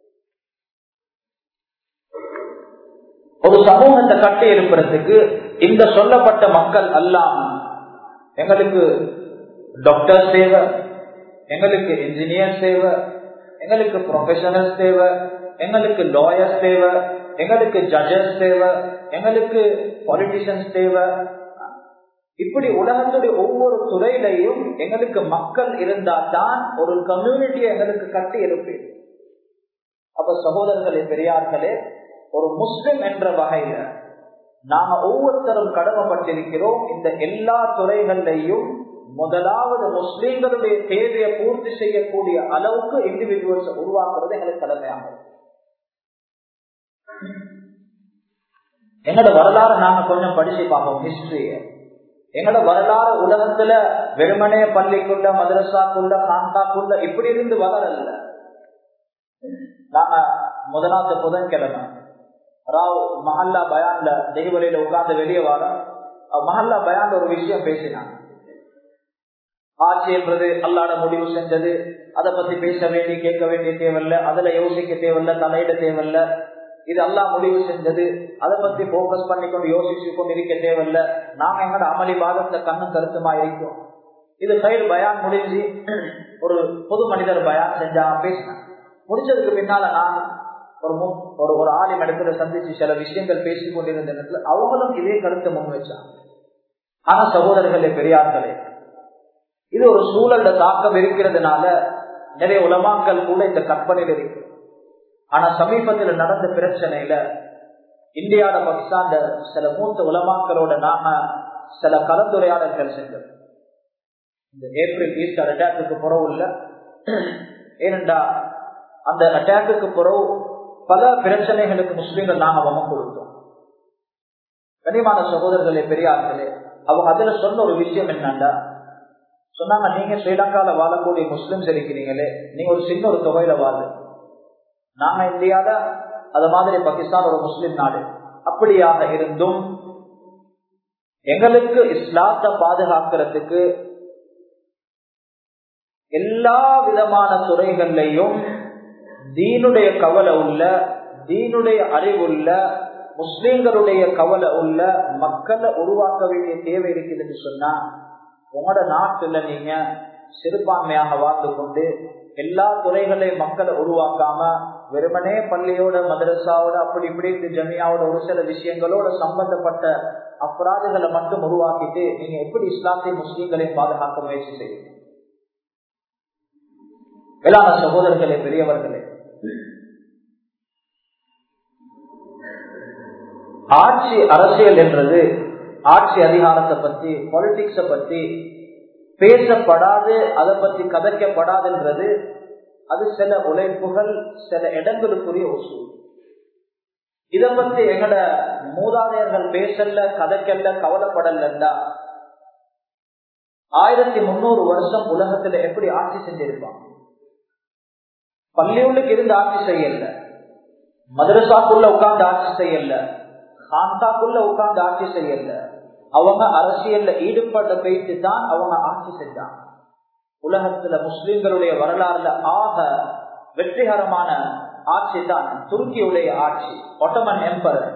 ஒரு சமூகத்தை கட்டி எழுப்புறதுக்கு இந்த சொல்லப்பட்ட மக்கள் எல்லாம் எங்களுக்கு டாக்டர் தேவை, எங்களுக்கு இன்ஜினியர் தேவை, எங்களுக்கு ப்ரொஃபஷனல்ஸ் தேவை, எங்களுக்கு லாயர்ஸ் தேவை, எங்களுக்கு ஜட்ஜஸ் தேவை, எங்களுக்கு பாலிட்டிஷியன்ஸ் தேவை. இப்படி உலகத்துடைய ஒவ்வொரு துறையிலையும் எங்களுக்கு மக்கள் இருந்தா தான் ஒரு கம்யூனிட்டியை எங்களுக்கு கட்டி எழுப்பேன். அப்ப சகோதரர்களே, பெரியார்களே, ஒரு முஸ்லிம் என்ற வகையில நாம ஒவ்வொருத்தரும் கடமைப்பட்டிருக்கிறோம். இந்த எல்லா துறைகள்லையும் முதலாவது முஸ்லிம்களுடைய தேவையை பூர்த்தி செய்யக்கூடிய அளவுக்கு இண்டிவிஜுவல்ஸ் உருவாக்குறது எங்களுக்கு கடமையாகும். எங்களோட வரலாறு நாங்க கொஞ்சம் படிச்சு பார்ப்போம், ஹிஸ்டரிய. எங்களோட வரலாறு உலகத்துல வெறுமனே பள்ளிக்குள்ள, மதரசாக்குள்ள, காண்டாக்குள்ள இப்படி இருந்து வளரல. நாங்க முதலாவது புதன்கிழமை ராவ் மஹல்லா பயான்ல தெய்வலையில உட்கார்ந்து வெளியே வர மஹல்லா பயான்ல ஒரு விஷயம் பேசினாங்க. ஆட்சி என்பது அல்லாஹ் முடிவு செஞ்சது, அதை பத்தி பேச வேண்டிய கேட்க வேண்டிய தேவையில்லை, அதுல யோசிக்க தேவையில்லை, தலையிட தேவையில்லை. இது அல்லாஹ் முடிவு செஞ்சது, அதை பத்தி போக்கஸ் பண்ணிக்கொண்டு யோசிச்சு கொண்டு இருக்க தேவையில்லை. நாங்க எங்களோட அமளி பாகத்துல கண்ணும் கருத்துமா இருக்கும். இது கயிறு பயான் முடிஞ்சு ஒரு பொது மனிதர் பயான் செஞ்சா பேசினேன். முடிச்சதுக்கு பின்னால நான் ஒரு ஆலிம் இடத்துல சந்திச்சு சில விஷயங்கள் பேசிக் கொண்டிருந்த இடத்துல அவங்களும் இதே கருத்தை முன் வச்சாங்க. ஆனா சகோதரர்களே, பெரியார்களே, இது ஒரு சூழல்ல தாக்கம் இருக்கிறதுனால நிறைய உலமாக்கள் கூட இந்த கற்பனையில் இருக்கு. ஆனா சமீபத்தில் நடந்த பிரச்சனையில இந்தியாவில பாகிஸ்தான் சில மூத்த உலமாக்களோட நாம சில கலந்துரையாடல்கள் செஞ்சோம். இந்த ஏப்ரல் ஈஸ்டர் அட்டாக்கு பிறகு இல்ல, ஏனென்றா அந்த அட்டாக்கு பிறகு பல பிரச்சனைகளுக்கு முஸ்லீம்கள் நாம வமம் கொடுத்தோம். கனிமான சகோதரர்களே, பெரியார்களே, அவங்க அதுல சொன்ன ஒரு விஷயம் என்னன்னா, சொன்னாங்க, நீங்க ஸ்ரீலங்கால வாழக்கூடிய முஸ்லிம்ஸ் இருக்கிறீங்களே, நீங்க ஒரு சின்ன ஒரு தொகையில வாழ, நாங்க இந்தியால அது மாதிரி பாகிஸ்தான் ஒரு முஸ்லிம் நாடு, அப்படியாக இருந்தும் எங்களுக்கு இஸ்லாத்தை பாதுகாக்கிறதுக்கு எல்லா விதமான துறைகள்லையும் தீனுடைய கவலை உள்ள, தீனுடைய அறிவுள்ள, முஸ்லிம்களுடைய கவலை உள்ள மக்களை உருவாக்க வேண்டிய தேவை இருக்குதுன்னு சொன்னா, உங்களோட நாட்டுல நீங்க சிறுபான்மையாக வாழ்ந்து கொண்டு எல்லா துறைகளையும் மக்களை உருவாக்காம வெறுமனே பள்ளியோட மதரசாவோட அப்படி இப்படி ஜமியாவோட ஒரு சில விஷயங்களோட சம்பந்தப்பட்ட அபராதுகளை மட்டும் உருவாக்கிட்டு நீங்க எப்படி இஸ்லாத்தையும் முஸ்லீம்களையும் பாதுகாக்க முயற்சி செய்யுங்க. வேளாண் சகோதரர்களே, பெரியவர்களே, ஆட்சி அரசியல் என்றது ஆட்சி அதிகாரத்தை பத்தி, பாலிடிக்ஸ பத்தி பேசப்படாது, அதை பத்தி கதைக்கப்படாதுன்றது அது சில உழைப்புகள், சில இடங்களுக்குரிய ஒரு சூழல். இதை பத்தி எங்கட மூதாதையர்கள் பேசல, கதைக்கல்ல, கவலைப்படலண்டா 1300 வருஷம் உலகத்துல எப்படி ஆட்சி செஞ்சிருப்பாங்க? பள்ளியுள்ளுக்கு இருந்து ஆட்சி செய்யல, மதரசாக்குள்ள உட்கார்ந்து ஆட்சி செய்யல, காந்தாக்குள்ள உட்கார்ந்து ஆட்சி செய்யல, அவங்க அரசியல்ல ஈடுபட்ட போயிட்டு தான் அவங்க ஆட்சி செஞ்சாங்க. உலகத்துல முஸ்லிம்களுடைய வரலாறுல ஆக வெற்றிகரமான ஆட்சி தான் துருக்கியுடைய ஆட்சி, ஒட்டமன் எம்பரர்.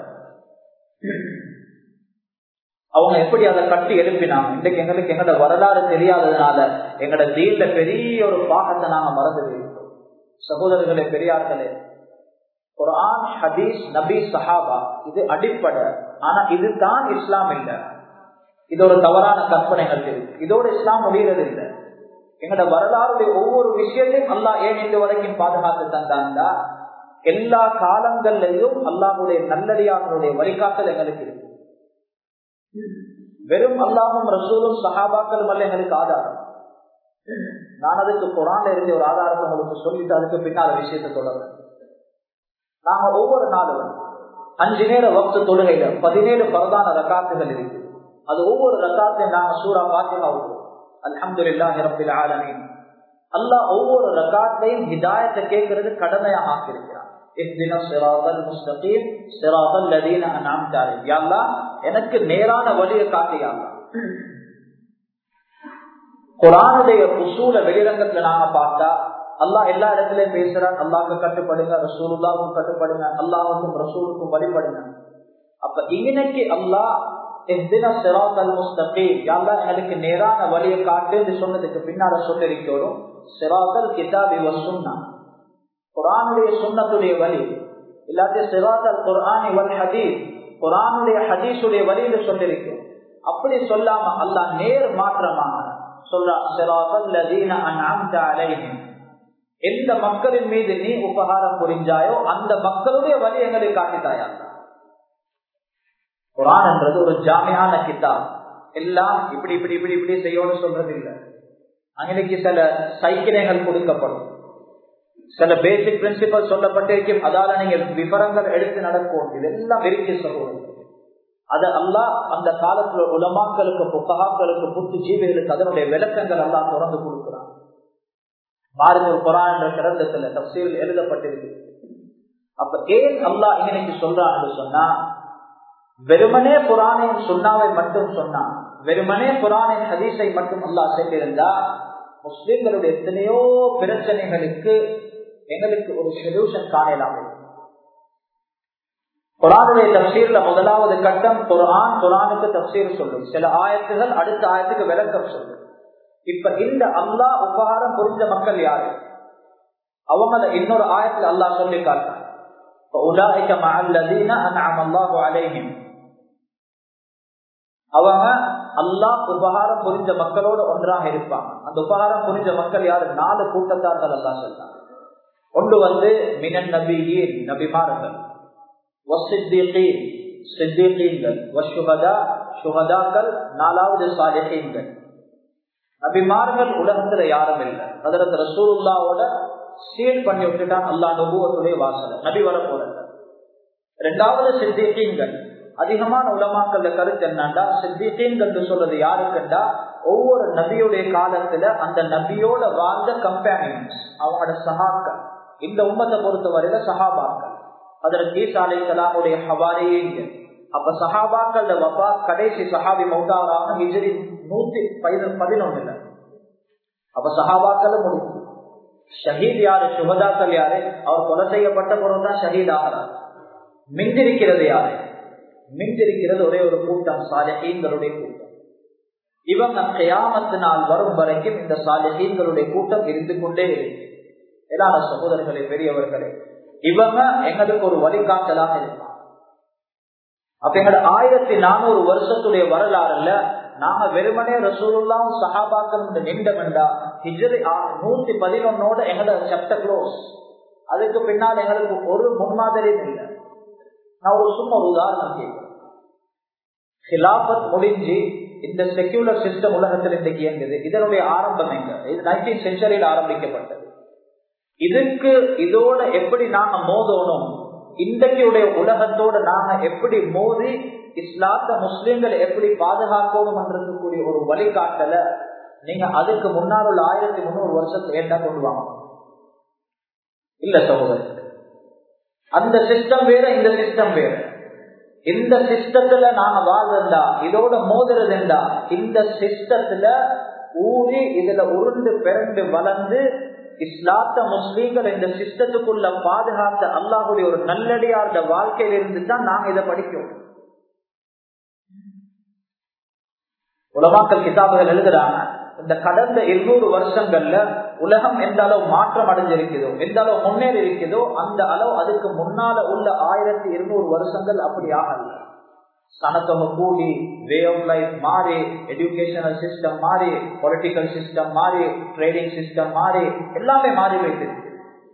அவங்க எப்படி அதை கட்டி எழுப்பினாங்க? இன்றைக்கு எங்களுக்கு எங்களோட வரலாறு தெரியாததுனால எங்களோட தீன்ல பெரிய ஒரு பாகத்தை நாங்க மறந்து போயிருக்கோம். சகோதரர்களே, பெரியார்களே, குர்ஆன், ஹதீஸ், நபி, சஹாபா இது அடிப்படை. ஆனா இதுதான் இஸ்லாம் இல்ல. இது ஒரு தவறான கற்பனைகள் இருக்கு. இதோட இஸ்லாம் முடிகிறது இல்லை. எங்களோட வரலாறுடைய ஒவ்வொரு விஷயத்தையும் அல்லாஹ் ஏன் இந்த வரைக்கும் பாதுகாத்து தந்தாண்டா, எல்லா காலங்கள்லையும் அல்லாஹ்வுடைய நல்லடியார்களுடைய வழிகாட்டல் எங்களுக்கு இருக்கு. வெறும் அல்லாஹும் ரசூலும் சஹாபாக்களும் அல்ல எங்களுக்கு ஆதாரம். நான் அதுக்கு குர்ஆன்ல இருந்து ஒரு ஆதாரத்தை உங்களுக்கு சொல்லிட்டு அதுக்கு பின்னால விஷயத்தை தொடர்றேன். நாங்க ஒவ்வொரு நாளும் 5 நேர வக்து தொழுகையில 17 பரதான ரகாத்துகள் இருக்கு. அது ஒவ்வொரு ரகாத்தையும் நாங்க சூரா ஃபாத்திஹா ஓதுவோம், அல்ஹம்துலில்லாஹி ரப்பில் ஆலமீன். அல்லாஹ் ஒவ்வொரு ரகாத்தையும் ஹிதாயத்தை கேட்கறது கடமையாக ஆக்கியிருக்கிறான். இஹ்தினஸ் ஸிராத்தல் முஸ்தகீம் ஸிராத்தல் லதீன அன்அம்த அலைஹிம். யா அல்லாஹ், எனக்கு நேரான வழியை காட்டு யா அல்லாஹ். குர்ஆனுடைய உசூல வெளிரங்கத்துல நாம பார்த்தா அல்லாஹ் எல்லா இடத்துலயும் பேசுறான், அல்லாஹ்க்கு கட்டுப்படுங்க, ரசூலுல்லாஹ்வுக்கு கட்டுப்படுங்க, அல்லாஹ்வுக்கும் ரசூலுக்கும் வழிபடுங்க. அப்ப இன்னைக்கு அல்லாஹ் இஹ்தினஸ் ஸிராத்தல் முஸ்தகீம், யா அல்லாஹ் எனக்கு நேரான வழியை காட்டுன்னு சொன்னதுக்கு பின்னால சொல்லிருக்கோம் ஸிராத்தல் கிதாபி வஸ் சுன்னah, குர்ஆனுடைய சுன்னத்துடைய வழி, இல்லாட்டி ஸிராத்தல் குர்ஆனி வல் ஹதீஸ், குர்ஆனுடைய ஹதீஸுடைய வழியில சொல்லிருக்கோம். அப்படி சொல்லாம அல்லாஹ் நேர் மாற்றமாக சொல்றான், ஸிராத்தல் லதீன அன்அம்த அலைஹிம், எந்த மக்களின் மீது நீ உபகாரம் புரிஞ்சாயோ அந்த மக்களுடைய வழி எங்களுக்கு காட்டித்தாயா. குர்ஆன் என்றது ஒரு ஜாமியான கிதாப், எல்லாம் இப்படி இப்படி இப்படி இப்படி செய்யணும்னு சொல்றது இல்லை. அன்னைக்கு சில சைக்கிளைகள் கொடுக்கப்படும், சில பேசிக் பிரின்சிபல் சொல்லப்பட்டிருக்கும், அதால நீங்க விவரங்கள் எடுத்து நடக்கும். இதெல்லாம் வெறுக்கி சொல்லுவோம். அது அல்லாஹ் அந்த காலத்துல உலமாக்களுக்கு, புகஹாக்களுக்கு, புத்து ஜீவிகளுக்கு அதனுடைய விளக்கங்கள் எல்லாம் தொடர்ந்து கொடுக்கிறான். மாறுதல் குர்ஆன் என்ற கிரந்தத்துல தஃசீரில் எழுதப்பட்டிருக்கு. அப்ப ஏன் அல்லாஹ் இன்னைக்கு சொல்றான்னு சொன்னா, வெறுமனே குர்ஆனையும் சுன்னாவை மட்டும் சொன்னா வெறுமனே குர்ஆனின் ஹதீஸை மட்டும் அல்லாஹ் சொல்லியிருந்தா முஸ்லிம்களுடைய எத்தனையோ பிரச்சனைகளுக்கு எங்களுக்கு ஒரு சொல்யூஷன் காணலாம். குர்ஆனுடைய தஃசீர்ல முதலாவது கட்டம் குர்ஆனுக்கு தஃசீர் சொல்லும். சில ஆயத்துகள் அடுத்த ஆயத்துக்கு விளக்கம் சொல்லும். இப்ப இந்த அல்லாஹ் உபகாரம் புரிஞ்ச மக்கள் யாரு? அவங்கள இன்னொரு ஆயத்துல அல்லாஹ் சொல்லி காட்டான், உலாயிக மஅல்லதீன அன்அம அல்லாஹு அலைஹிம். அவங்க அல்லாஹ் உபகாரம் புரிஞ்ச மக்களோட ஒன்றாக இருப்பாங்க. அந்த உபகாரம் புரிஞ்ச மக்கள் யாரு? 4 கூட்டத்தார்கள் அல்லாஹ் சொல்றாங்க. ஒன்று மினன் நபியீன், நபிமார்கள், வஸ்ஸித்தீகீன், சித்தீகீன்கள், வஷ்ஷுஹதா, ஷுஹதாக்கள், 4வது சாலிஹீன்கள். நபிமார்கள் உலகத்துல யாரும் இல்லை. ஹஜ்ரத் ரசூலுல்லாஹ்வோட சீல் பண்ணி விட்டுட்டான் அல்லாஹ் நபுவத்துடைய வாசலை, நபி வர போல. 2வது சித்தீகீன்கள். அதிகமான உலமாக்கள் கருத்து என்னண்டா, சித்தீகீன்கள் சொல்றது யாருக்குண்டா ஒவ்வொரு நபியுடைய காலத்துல அந்த நபியோட வாழ்ந்த கம்பேனியன்ஸ், அவங்களோட சஹாக்கள். இந்த உம்மத்தை பொறுத்தவரையில சஹாபாக்கள். ஹஜ்ரத் ஈசா அலைஹிஸ்ஸலாமுடைய ஹவாரியீன்கள். அப்ப சஹாபாக்கள் வஃபாத் கடைசி சஹாபி மௌத்தாராக ஹிஜ்ரி 111. அப்ப சஹாபாக்கள் முடிச்சு. ஷஹீத் யாரு? சுஹதாக்கள் யாரு? அவர் கொலை செய்யப்பட்ட பொருள்தான் ஷஹீத் ஆகிறார். மிஞ்சிருக்கிறது யாரு? மிஞ்சிருக்கிறது ஒரே ஒரு கூட்டம், சாலிஹீன்களுடைய கூட்டம். இவங்க கியாமத் நாள் வரும் வரைக்கும் இந்த சாலிஹீன்களுடைய கூட்டம் இருந்து கொண்டே இருக்கு. எல்லா சகோதரர்களே, பெரியவர்களே, இவங்க எங்களுக்கு ஒரு வழிகாட்டலாக இருப்பாங்க. அப்ப எங்களோட 1400 வருஷத்துடைய வரலாறுல நாங்க வெறுமனே ரசூலுல்லாஹ் சஹாபாக்கள் நின்றமெண்டா ஹிஜ்ரி 111ஓட எங்களோட சாப்டர் க்ளோஸ். அதுக்கு பின்னால் எங்களுக்கு ஒரு முன்மாதிரியும் இல்லை. நான் சும்மா ஒரு உதாரணம் கேட்கிறேன். ஹிலாபத் முடிஞ்சு இந்த செக்யூலர் சிஸ்டம் உலகத்தில் இன்றைக்கு இயங்குது. இதனுடைய ஆரம்பம் எங்க? இது 19th century ஆரம்பிக்கப்பட்டது. இதுக்கு இதோட எப்படி நாங்க மோதணும், இன்றைக்குடைய உலகத்தோட நாங்க எப்படி மோதி இஸ்லாத்த முஸ்லிம்கள் எப்படி பாதுகாக்கணும் என்றக்கூடிய ஒரு வழிகாட்டல நீங்க அதுக்கு முன்னால் உள்ள 1300 வருஷத்துல ஏண்டா கொண்டு வாங்க இல்ல சகோதரர். அந்த சிஸ்டம் வேற, இந்த சிஸ்டம் வேற. இந்த சிஸ்டத்துல நாங்க வாழ்ந்தா இதோட மோதுறதுண்டா இந்த சிஸ்டத்துல ஊறி இதுல உருண்டு பிறண்டு வளர்ந்து இஸ்லாத்த முஸ்லீம்கள் இந்த சிஸ்டத்துக்குள்ள பாதுகாத்த அல்லாஹுடைய ஒரு நல்லடியார்ந்த வாழ்க்கையில இருந்து தான் நாங்க இதை படிக்கிறோம். உலமாக்கள் கிதாபுகள் எழுதுறாங்க, இந்த கடந்த 200 வருஷங்கள்ல உலகம் எந்த அளவு மாற்றம் அடைஞ்சிருக்குதோ, எந்த அளவு முன்னேறி இருக்குதோ, அந்த அளவு அதுக்கு முன்னால உள்ள 1200 வருஷங்கள் அப்படி ஆகல. சனத்தொகை கூடி, வே ஆஃப் லைஃப் மாறி, எஜுகேஷனல் சிஸ்டம் மாறி, பொலிட்டிக்கல் சிஸ்டம் மாறி, ட்ரேடிங் சிஸ்டம் மாறி, எல்லாமே மாறி வைத்திருக்கு.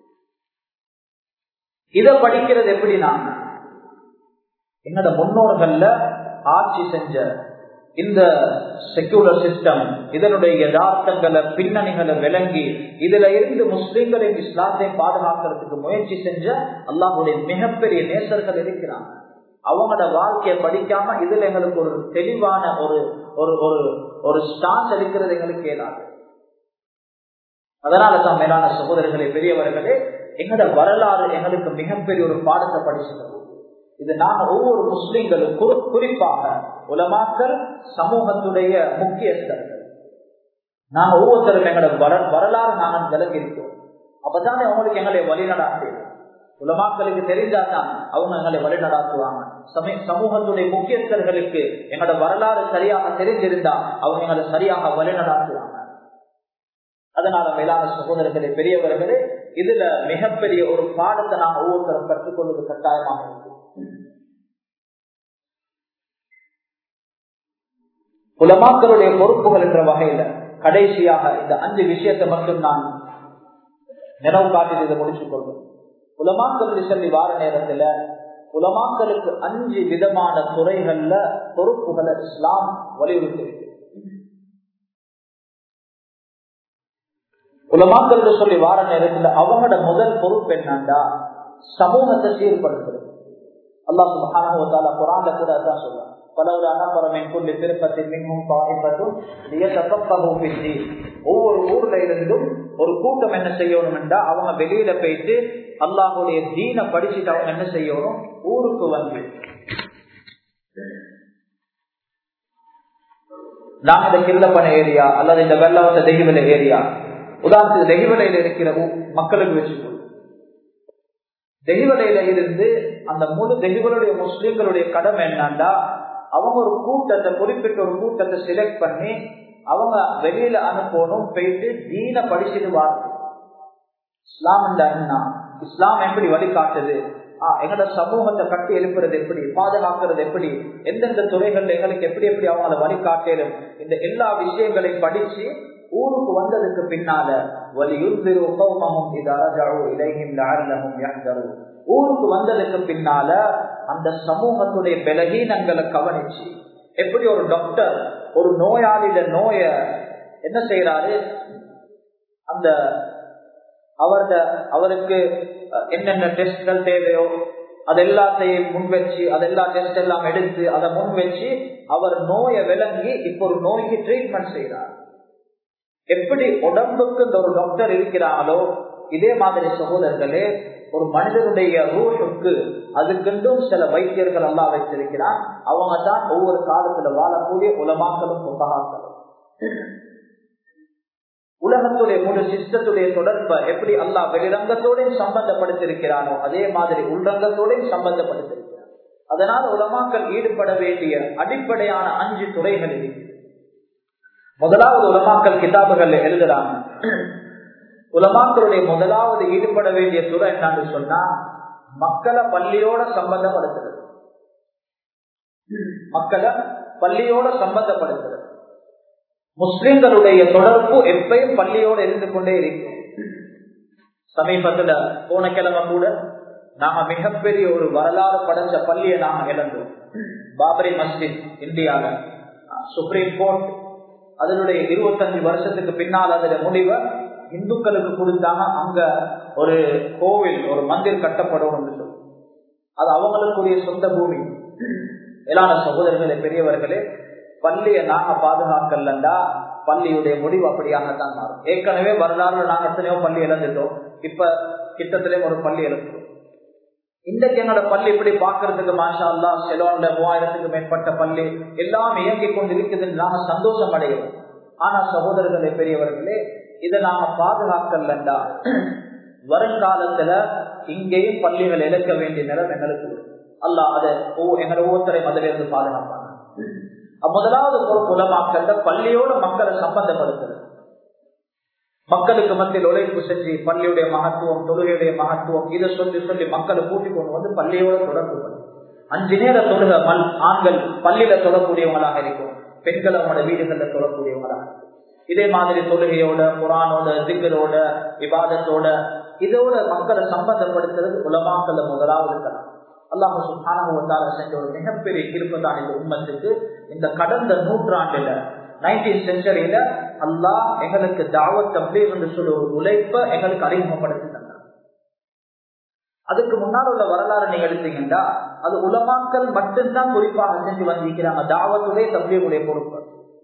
இதை படிக்கிறது எப்படி? நாங்க என்னோட முன்னோர்கள்ல ஆட்சி செஞ்ச இந்த செக்யூலர் சிஸ்டம் இதனுடைய யதார்த்தங்களை பின்னணிகளை விளங்கி இதுல இருந்து முஸ்லிம்களின் இஸ்லாத்தை பாதுகாக்கிறதுக்கு முயற்சி செஞ்ச அல்லாஹ்வுடைய மிகப்பெரிய நேசர்கள் இருக்கிறாங்க. அவங்களோட வாழ்க்கையை படிக்காம இதுல எங்களுக்கு ஒரு தெளிவான ஒரு ஸ்டான்ஸ் எடுக்கிறது எங்களுக்கு இயலாது. அதனாலதான் மேலான சகோதரர்களே, பெரியவர்களே, எங்களோட வரலாறு எங்களுக்கு மிகப்பெரிய ஒரு பாடத்தை படிச்சுக்கிறோம். இது நாங்க ஒவ்வொரு முஸ்லிம்களும், குறிப்பாக உலமாக்கள், சமூகத்துடைய முக்கியஸ்தர்கள், நாங்க ஒவ்வொருத்தரும் எங்களோட வரலாறு நாங்கள் விலகி இருக்கோம். அப்பதானே அவங்களுக்கு எங்களை வழிநடாத்து. உலமாக்களுக்கு தெரிஞ்சாதான் அவங்க எங்களை வழிநடாத்துவாங்க. சமூகத்துடைய முக்கியஸ்தர்களுக்கு எங்களோட வரலாறு சரியாக தெரிஞ்சிருந்தா அவங்க எங்களை சரியாக வழிநடாத்துவாங்க. அதனால மேலான சகோதரர்களே, பெரியவர்களே, இதுல மிகப்பெரிய ஒரு பாடத்தை நாங்கள் ஒவ்வொருத்தரும் கற்றுக்கொள்வது கட்டாயமாக இருக்கு. உலமாக்களுடைய பொறுப்புகள் என்ற வகையில கடைசியாக இந்த 5 விஷயத்தை மட்டும் நான் நினைவு காட்டி இதை முடிச்சுக் கொள்வோம். உலமாக்கள் சொல்லி வார நேரத்துல உலமாக்களுக்கு 5 விதமான துறைகள்ல பொறுப்புகளை இஸ்லாம் வலியுறுத்தி. உலமாக்கள் சொல்லி வார நேரத்துல அவங்களோட முதல் பொறுப்பு என்னன்னா சமூகத்தை சீர்படுத்துறது. அல்லாஹ் சுப்ஹானஹு வ தஆலா குர்ஆன்ல கூட அதான் சொல்றான், فلولا نفر من كل فرقة منهم طائفة ليتفقهوا في الدين. ஒவ்வொரு ஊர்ல இருந்தும் ஒரு கூட்டம் என்ன செய்யணும் என்றா அவங்க வெளியில போயிட்டு அல்லாஹ்வுடைய தீனை படிச்சுட்டு அவங்க என்ன செய்யணும், ஊருக்கு வந்து நாங்க இந்த கிள்ளப்பன ஏரியா அல்லது இந்த வெள்ளவத்த தெகிவலை ஏரியா, உதாரணத்துக்கு தெகிவலையில இருக்கிற மக்களுக்கு வச்சுக்கோ, தெகிவலையில இருந்து அந்த முழு தெகிவலுடைய முஸ்லிம்களுடைய கடமை என்னன்னா, அவங்க ஒரு கூட்டத்தை, குறிப்பிட்ட ஒரு கூட்டத்தை செலக்ட் பண்ணி அவங்க வெளியில அனுப்பணும், போயிட்டு தீன படிச்சுடுவாங்க. இஸ்லாம் என்ன, இஸ்லாம் எப்படி வழிகாட்டுது, எங்களோட சமூகத்தை கட்டி எழுப்புறது எப்படி, பாதுகாக்கிறது எப்படி, எந்தெந்த துறைகள்ல எங்களுக்கு எப்படி எப்படி அவங்கள வழிகாட்டலும், இந்த எல்லா விஷயங்களையும் படிச்சு ஊருக்கு வந்ததுக்கு பின்னால ஊருக்கு வந்ததுக்கு பின்னால அந்த சமூகத்துடைய பலகீனங்களை கவனிச்சு, எப்படி ஒரு டாக்டர் ஒரு நோயாளியில நோய என்ன செய்யறாரு, அந்த அவருக்கு என்னென்ன டெஸ்ட்கள் தேவையோ அது எல்லாத்தையும் முன் வச்சு, அதெல்லா டெஸ்ட் எல்லாம் எடுத்து அதை முன் வச்சு அவர் நோயை விளங்கி இப்ப ஒரு நோய்க்கு ட்ரீட்மெண்ட் செய்யறார். எப்படி உடம்புக்கு இந்த ஒரு டாக்டர் இருக்கிறாங்களோ இதே மாதிரி சகோதரர்களே ஒரு மனிதனுடைய ரூஹுக்கு அதுக்கென்றும் சில வைத்தியர்கள் எல்லாம் வைத்திருக்கிறார். அவங்க தான் ஒவ்வொரு காலத்துல வாழக்கூடிய உலமாக்களும் புத்தகாக்களும். உலகத்துடைய முழு சிஸ்டத்துடைய தொடர்பை எப்படி அல்லாஹ் வெளிரங்கத்தோடையும் சம்பந்தப்படுத்திருக்கிறானோ அதே மாதிரி உள்ரங்கத்தோடையும் சம்பந்தப்படுத்திருக்கிறார். அதனால உலமாக்கள் ஈடுபட வேண்டிய அடிப்படையான 5 துறைகள் இருக்கு. முதலாவது உலமாக்கள் கிதாபுகள் எழுதுறாங்க. உலமாக்களுடைய முதலாவது ஈடுபட வேண்டிய துறை என்னன்னு சொன்னா மக்களை பள்ளியோட சம்பந்தப்படுத்துறது. மக்களை பள்ளியோட சம்பந்தப்படுத்துறது. முஸ்லிம்களுடைய தொடர்பு எப்பயும் பள்ளியோடு இருந்து கொண்டே இருக்கு. சமீபத்துல போன கிழமை கூட நாம மிகப்பெரிய ஒரு வரலாறு படைச்ச பள்ளியை நாம இழந்தோம். பாபரி மஸ்ஜித் இந்தியால சுப்ரீம் கோர்ட் அதனுடைய 25 வருஷத்துக்கு பின்னால் அதோட முடிவை இந்துக்களுக்கு கொடுத்தாங்க. அங்க ஒரு கோவில், ஒரு மந்திர் கட்டப்படும் என்று சொல்லி அது அவங்களுக்குரிய சொந்த பூமி. எல்லான சகோதரர்களே, பெரியவர்களே, பள்ளியை நாங்க பாதுகாக்கலண்டா பள்ளியுடைய முடிவு அப்படியாகத்தான் மாறும். ஏற்கனவே வரலாறுல நாங்க எத்தனையோ பள்ளி இழந்துட்டோம். இப்ப கிட்டத்திலே ஒரு பள்ளி இழந்துட்டோம். இன்றைக்கு என்னோட பள்ளி இப்படி பாக்குறதுக்கு மாஷா அல்லா செலோன்ல 3000க்கு மேற்பட்ட பள்ளி எல்லாம் இயங்கிக் கொண்டு இருக்குதுன்னு நாங்க சந்தோஷம் அடைகிறோம். ஆனா சகோதரர்களே, பெரியவர்களே, இதை நாங்க பாதுகாக்கலண்டா வருங்காலத்துல இங்கேயும் பள்ளிகள் இழக்க வேண்டிய நிலம் எங்களுக்கு அல்லாஹ் அதை எங்களை ஒவ்வொருத்தரை முதலிருந்து பாதுகாப்பாங்க. முதலாவது பொறுப்பு உலமாக்கல்ல பள்ளியோட மக்களை சம்பந்தப்படுத்துறது. மக்களுக்கு மத்தியில் உழைப்பு செஞ்சு பள்ளியுடைய மகத்துவம், தொழுகையுடைய மகத்துவம் இதை சொல்லி சொல்லி மக்களை கூட்டி கொண்டு வந்து பள்ளியோட தொடர்பு. 5 நேர தொழுகை ஆண்கள் பள்ளியில தொழக்கூடியவங்களாக இருக்கும், பெண்கள் அவங்களோட வீடுகள்ல தொழக்கூடியவங்களாக இருக்கும். இதே மாதிரி தொழுகையோட, குரானோட, திக்ரோட, இபாதத்தோட இதோட மக்களை சம்பந்தப்படுத்துறது உலமாக்கல்ல முதலாவது தரம். அல்லாஹ் சுப்ஹானஹு வ தஆலா செஞ்ச ஒரு மிகப்பெரிய கிருபை தான் இந்த உம்மத்துக்கு. இந்த கடந்த நூற்றாண்டுல 19th செஞ்சுரியில அல்லாஹ் எங்களுக்கு தாவத் தப்லீக் என்று சொல்லி ஒரு உழைப்பை எங்களுக்கு அறிமுகப்படுத்தி தந்தார். அதுக்கு முன்னால் உள்ள வரலாறு நீங்க எடுத்தீங்கன்னா அது உலமாக்கள் மட்டும்தான் குறிப்பாக செஞ்சு வந்திருக்கிறாங்க. தாவத்துடைய தப்லீகுடைய பொறுப்பு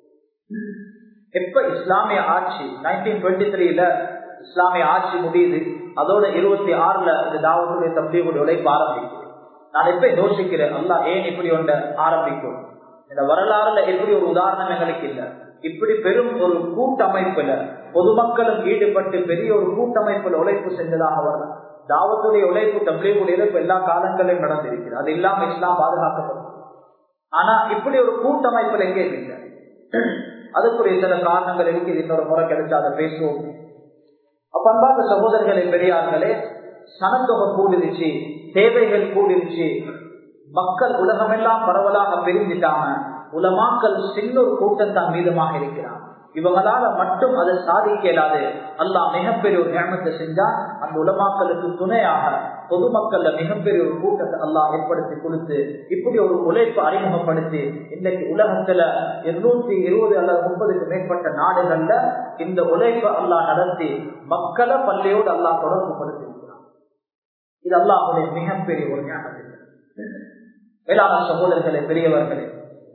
எப்ப இஸ்லாமிய ஆட்சி 1923ல இஸ்லாமிய ஆட்சி முடியுது, அதோட 26ல இந்த தாவத்துடைய தப்லீகுடைய உழைப்பு ஆரம்பிக்குது. நான் எப்ப யோசிக்கிறேன், அல்லாஹ் ஏன் இப்படி ஒன்றை ஆரம்பிக்கும்? இந்த வரலாறுல எப்படி ஒரு உதாரணம் எங்களுக்கு இல்லை. இப்படி பெரும் ஒரு கூட்டமைப்புல பொதுமக்களும் ஈடுபட்டு பெரிய ஒரு கூட்டமைப்புல உழைப்பு செஞ்சதாக வரலாம். தாவத்துடைய உழைப்பு, தப்லீகுடைய உழைப்பு எல்லா காலங்களிலும் நடந்திருக்கிறது. அது இல்லாம இஸ்லாம் பாதுகாக்கப்படும். ஆனா இப்படி ஒரு கூட்டமைப்புல எங்கே இல்லை. அதுக்குரிய சில காரணங்கள் இருக்கு. இன்னொரு முறை கிடைச்சா அதை பேசுவோம். அப்ப அன்பார்ந்த சகோதரர்களே, பெரியார்களே, சனத்தொகை கூடிருச்சு, தேவைகள் கூடிருச்சு, மக்கள் உலகமெல்லாம் பரவலாக பிரிஞ்சிட்டாங்க. உலமாக்கள் சின்ன ஒரு கூட்டம் தான் மீதமாக இருக்கிறான். இவங்களால மட்டும் அதை சாதிக்க இயலாது. அல்லாஹ் மிகப்பெரிய ஒரு நியமத்தை செஞ்சா அந்த உலமாக்களுக்கு துணையாக பொதுமக்கள்ல மிகப்பெரிய ஒரு கூட்டத்தை அல்லாஹ் ஏற்படுத்தி கொடுத்து இப்படி ஒரு உழைப்பு அறிமுகப்படுத்தி இன்னைக்கு உலகத்துல 220 அல்லது 30க்கு மேற்பட்ட நாடுகள்ல இந்த உழைப்பை அல்லாஹ் நடத்தி மக்களை பள்ளியோடு அல்லாஹ் தொடர்பு படுத்தி இருக்கிறான். இது அல்லாஹ்வுடைய மிகப்பெரிய ஒரு ஞானத்தை. மேலான சகோதரர்களே, பெரியவர்களே,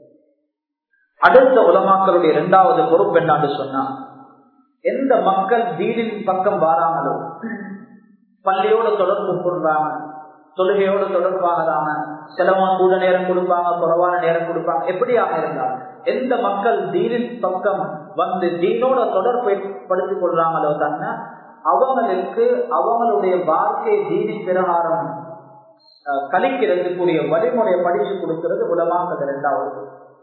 அடுத்த உலமாக்களுடைய 2வது பொறுப்பு என்னன்னு சொன்னா, எந்த மக்கள் தீனின் பக்கம் வாராங்களோ, பள்ளியோட தொடர்பு கொள்றாங்க, தொழுகையோடு தொடர்பாகிறாங்க, செலவா கூட நேரம் கொடுப்பாங்க, குறைவான நேரம் கொடுப்பாங்க, எப்படியாக இருந்தாலும் எந்த மக்கள் தீனின் பக்கம் வந்து தீனோட தொடர்பு படுத்திக் கொள்றாங்களோ தன்னை அவங்களுக்கு அவங்களுடைய வாழ்க்கை தீனின் பிரகாரம் கழிக்கிறதுக்குரிய வழிமுறையை படிச்சு கொடுக்கிறது உலமாக்கள். இரண்டாவது,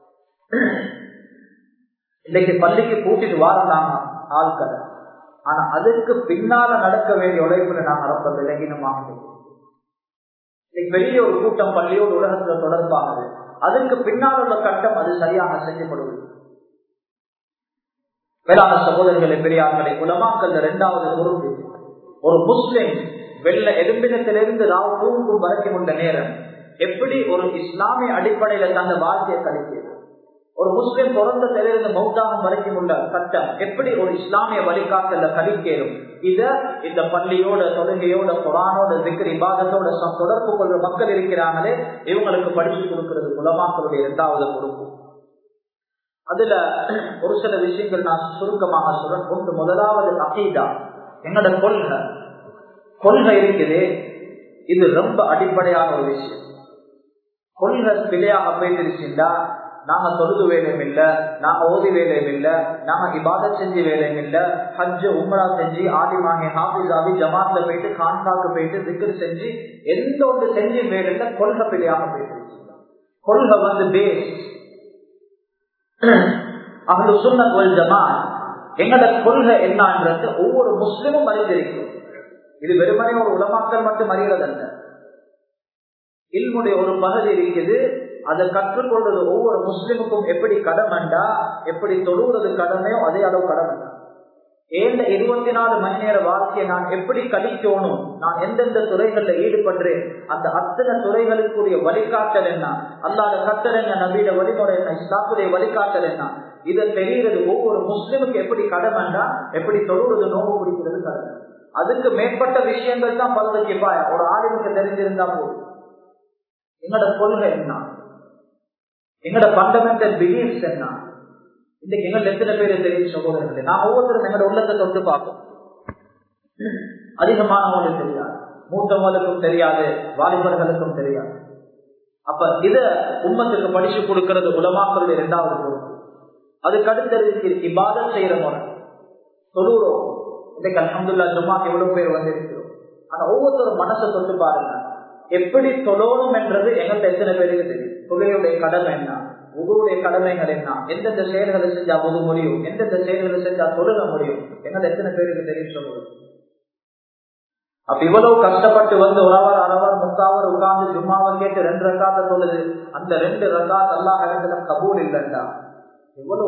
இன்னைக்கு பள்ளிக்கு கூட்டிட்டு வாரதாங்க ஆட்களை, ஆனா அதுக்கு பின்னால நடக்க வேண்டிய உழைப்புல நாங்க ரொம்ப விலகினமாக பெரிய ஒரு கூட்டம் பள்ளியோடு உலகத்துல தொடர்பானது. அதுக்கு பின்னால் உள்ள கட்டம் அது சரியாக செய்யப்படுவது. வேளாண் சகோதரர்களை பெரியார்களை உலமாக்கள் இரண்டாவது பொருள், ஒரு முஸ்லிம் வெள்ள எலும்பினத்திலிருந்து ராவ் தூங்கும் வரைக்கும் உள்ள நேரம் எப்படி ஒரு இஸ்லாமிய அடிப்படையில தந்த வாழ்க்கையை கழிக்கிறது, ஒரு முஸ்லிம் பிறந்ததிலிருந்து மௌத்தாகும் வரைக்கும் உள்ள கட்டம் எப்படி ஒரு இஸ்லாமிய வழிகாட்டல கழிக்கணும், இத இந்த பள்ளியோட தொழுகையோட குர்ஆனோட திக்ர் இபாதத்தோட தொடர்பு கொள்ற மக்கள் இருக்கிறாங்களே இவங்களுக்கு படிச்சு கொடுக்கிறது உலமாக்களுடைய இரண்டாவது பொறுப்பு. அதுல ஒரு சில விஷயங்கள் நான் சுருக்கமாக சொல்றேன். ஒன்று, முதலாவது அகீதா, எங்களோட கொள்கை இருக்குது. இது ரொம்ப அடிப்படையான ஒரு விஷயம். கொள்கை பிழையாக போயிருச்சுண்டா நாங்க தொழுது வேலையும் இல்லை, நாங்க ஓதி வேலையும் இல்லை, நாங்க இபாதத் செஞ்சு வேலையும் இல்லை, ஹஜ் உம்ரா செஞ்சு ஆதிமாகி ஹாஃபிஸாவி ஜமாத்ல போயிட்டு கான்காக்கு போயிட்டு திக்ர் செஞ்சு எந்த ஒன்று செஞ்சு வேலையில கொள்கை பிழையாக போயிருச்சு. கொள்கை வந்து பேஸ் அஹ்லு சுன்னத் வல் ஜமாஅத். எங்களோட கொள்கை என்னன்றது ஒவ்வொரு முஸ்லிமும் அறிந்திருக்கும். இது வெறுமனே ஒரு உலமாக்கள் மட்டும் அறிகிறதல்ல, இல்முடைய ஒரு பகுதி இருக்குது. அதை கற்றுக்கொள்றது ஒவ்வொரு முஸ்லிமுக்கும் எப்படி கடமைண்டா, எப்படி தொழுகிறது கடமையோ அதே அளவு கடமை. ஏன் 24 மணி நேர வாழ்க்கையை நான் எப்படி கழிக்கணும், நான் எந்தெந்த துறைகள்ல ஈடுபடுறேன், அந்த அத்தனை துறைகளுக்குரிய வழிகாட்டல் என்ன, அல்லாத கட்டல் என்ன, நபியோட வழிமுறை என்ன, இஸ்லாமுடைய வழிகாட்டல் என்ன, இதை தெரிகிறது ஒவ்வொரு முஸ்லிமுக்கு எப்படி கடமைண்டா, எப்படி தொழுகிறது நோவு பிடிக்கிறது கடமை. அதுக்கு மேற்பட்ட விஷயங்கள் தான் பரவ கிஃபாயா, ஒரு ஆளுக்கு தெரிஞ்சிருந்தா போதும். எங்களோட கொள்கை என்ன, எங்களோட ஃபண்டமெண்டல் பிலீஃப்ஸ் என்ன, இன்னைக்கு எங்கள் எத்தனை பேர் தெரியும் சகோதரர்களே? நான் ஒவ்வொருத்தரும் எங்களோட உள்ளத்தை தொட்டு பார்ப்போம். அதிகமானவங்களுக்கு தெரியாது, மூத்தவங்களுக்கும் தெரியாது, வாலிபர்களுக்கும் தெரியாது. அப்ப இத உம்மத்துக்கு படிச்சு கொடுக்கிறது உலமாக்களுடைய இரண்டாவது பொறுப்பு. அதுக்கு அடுத்தது இபாதத் செய்யற முறை, தொழுகிறோம். இன்னைக்கு அல்ஹம்துலில்லாஹ் ஜும்மாக்கு எவ்வளவு பேர் வந்து இருக்கிறோம். ஆனா ஒவ்வொருத்தரும் மனசை தொட்டு பாருங்க, எப்படி தொழணும் என்றது எங்கள்கிட்ட எத்தனை பேருக்கு தெரியும். தொழுகையுடைய கடமை என்ன, உதுவுடைய கடமைகள் என்ன, எந்தெந்த செயல்களை செஞ்சா உது முடியும், எந்தெந்த செயல்களை செஞ்சா தொழுக முடியும், எங்களை எத்தனை பேருக்கு தெரியும் சொல்லுவது. அப்ப இவ்வளவு கஷ்டப்பட்டு வந்து ஒரு அரவர் முக்காவர் உட்கார்ந்து ஜும்மாவை கேட்டு 2 ரக்காத்த தொழுது, அந்த 2 ரக்காத் அல்லாஹ் இடத்துல கபூல் இல்லைண்டா எவ்வளவு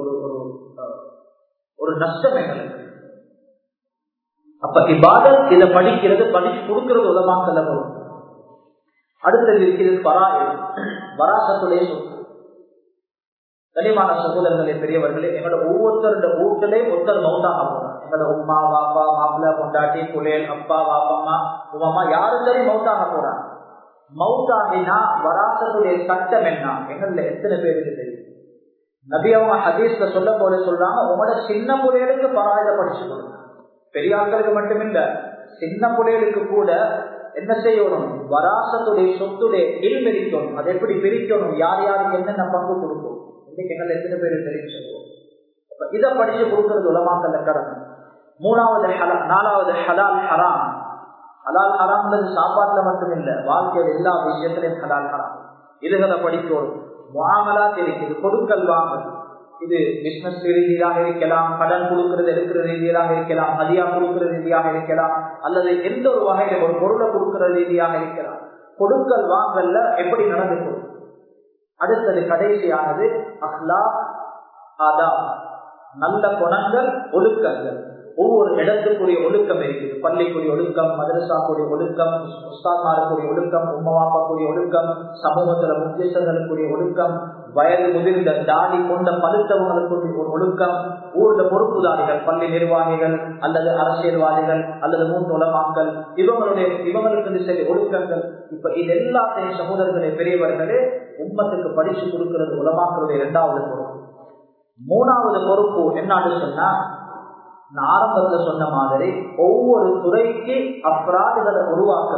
ஒரு நஷ்டம் எங்களுக்கு. அப்ப இபாதத் இதை படிக்கிறது, படிச்சு கொடுக்கிறது உலமாக்கல்ல போகும். அடுத்தது இருக்கிறது பராயம், வராசத்துடைய சொத்து. கனிமான சகோதரர்களே பெரியவர்களே, எங்களோட ஒவ்வொருத்தருடைய வீட்டிலே ஒருத்தர் மௌத்தாக போறாங்க. எங்களோட உமா வாப்பா மாப்பிள்ள பொண்டாட்டி புலேல் அப்பா வாப்பம்மா உமாமா யாரும் சரி மௌத்தாக போறாங்க. மௌத்தாகினா வராசத்துடைய சட்டம் என்ன எங்கள்ல எத்தனை பேருக்கு தெரியும்? நபி அவங்க ஹதீஸ்ல சொல்ல போல சொல்றாங்க, உங்களோட சின்ன புலைகளுக்கு பராயத்தை படிச்சு கொடுங்க. பெரியார்களுக்கு மட்டுமில்ல, சின்ன புலைகளுக்கு கூட என்ன செய்யணும், வராசத்துடைய சொத்துடைய இல்மெரிக்கணும், அதை எப்படி பிரிக்கணும், யார் யாருக்கு என்னென்ன பங்கு கொடுக்கும். இன்னைக்கு எங்களை எத்தனை பேருக்கு தெரியும் சொல்லுவோம். இதை படிச்சு கொடுக்கறது உலமாக்கல்ல கடமை. 4வது ஹலால் ஹராம். ஹலால் ஹராம்ன்றது சாப்பாட்டுல மட்டும் இல்ல, வாழ்க்கையில் எல்லா விஷயத்திலையும் ஹலால் ஹராம். இதுகளை படிக்கணும். முஆமலாத் இருக்குது, கொடுக்கல் வாங்கல். இது பிசினஸ் ரீதியாக இருக்கலாம், கடன் கொடுக்கிறது எடுக்கிற ரீதியாக இருக்கலாம், ஹதியா கொடுக்கிற ரீதியாக இருக்கலாம், அல்லது எந்த ஒரு வகையில ஒரு பொருளை கொடுக்கிற ரீதியாக இருக்கலாம். கொடுக்கல் வாங்கல்ல எப்படி நடந்துக்கும். அடுத்தது கடைசியானது அஹ்லாக் ஆதாப், நல்ல குணங்கள் ஒழுக்கங்கள். ஒவ்வொரு இடத்துக்குரிய ஒழுக்கம் இருக்குது. பள்ளிக்குரிய ஒழுக்கம், மதரசாக்குரிய ஒழுக்கம், உஸ்தாத்மாருக்குரிய ஒழுக்கம், உம்மவாப்பாக்குரிய ஒழுக்கம், சமூகத்துல முக்கியஸ்தர்களுக்குரிய ஒழுக்கம், வயது முதிர்ந்த தாடி கொண்ட பழுத்தவங்களுக்குரிய ஒரு ஒழுக்கம், ஊர்ல பொறுப்புதாரிகள், பள்ளி நிர்வாகிகள் அல்லது அரசியல்வாதிகள் அல்லது மூத்த உலமாக்கள், இவங்களுக்கு சில ஒழுக்கங்கள். இப்ப இது எல்லாத்தையும் சகோதரர்களே பெரியவர்களே உம்மத்துக்கு படிச்சு கொடுக்கிறது உலமாக்களுடைய 2வது பொறுப்பு. 3வது பொறுப்பு என்னன்னு சொன்னா, நான் ஆரம்பத்துல சொன்ன மாதிரி ஒவ்வொரு துறைக்கு அப்ராதுகளை உருவாக்குறது.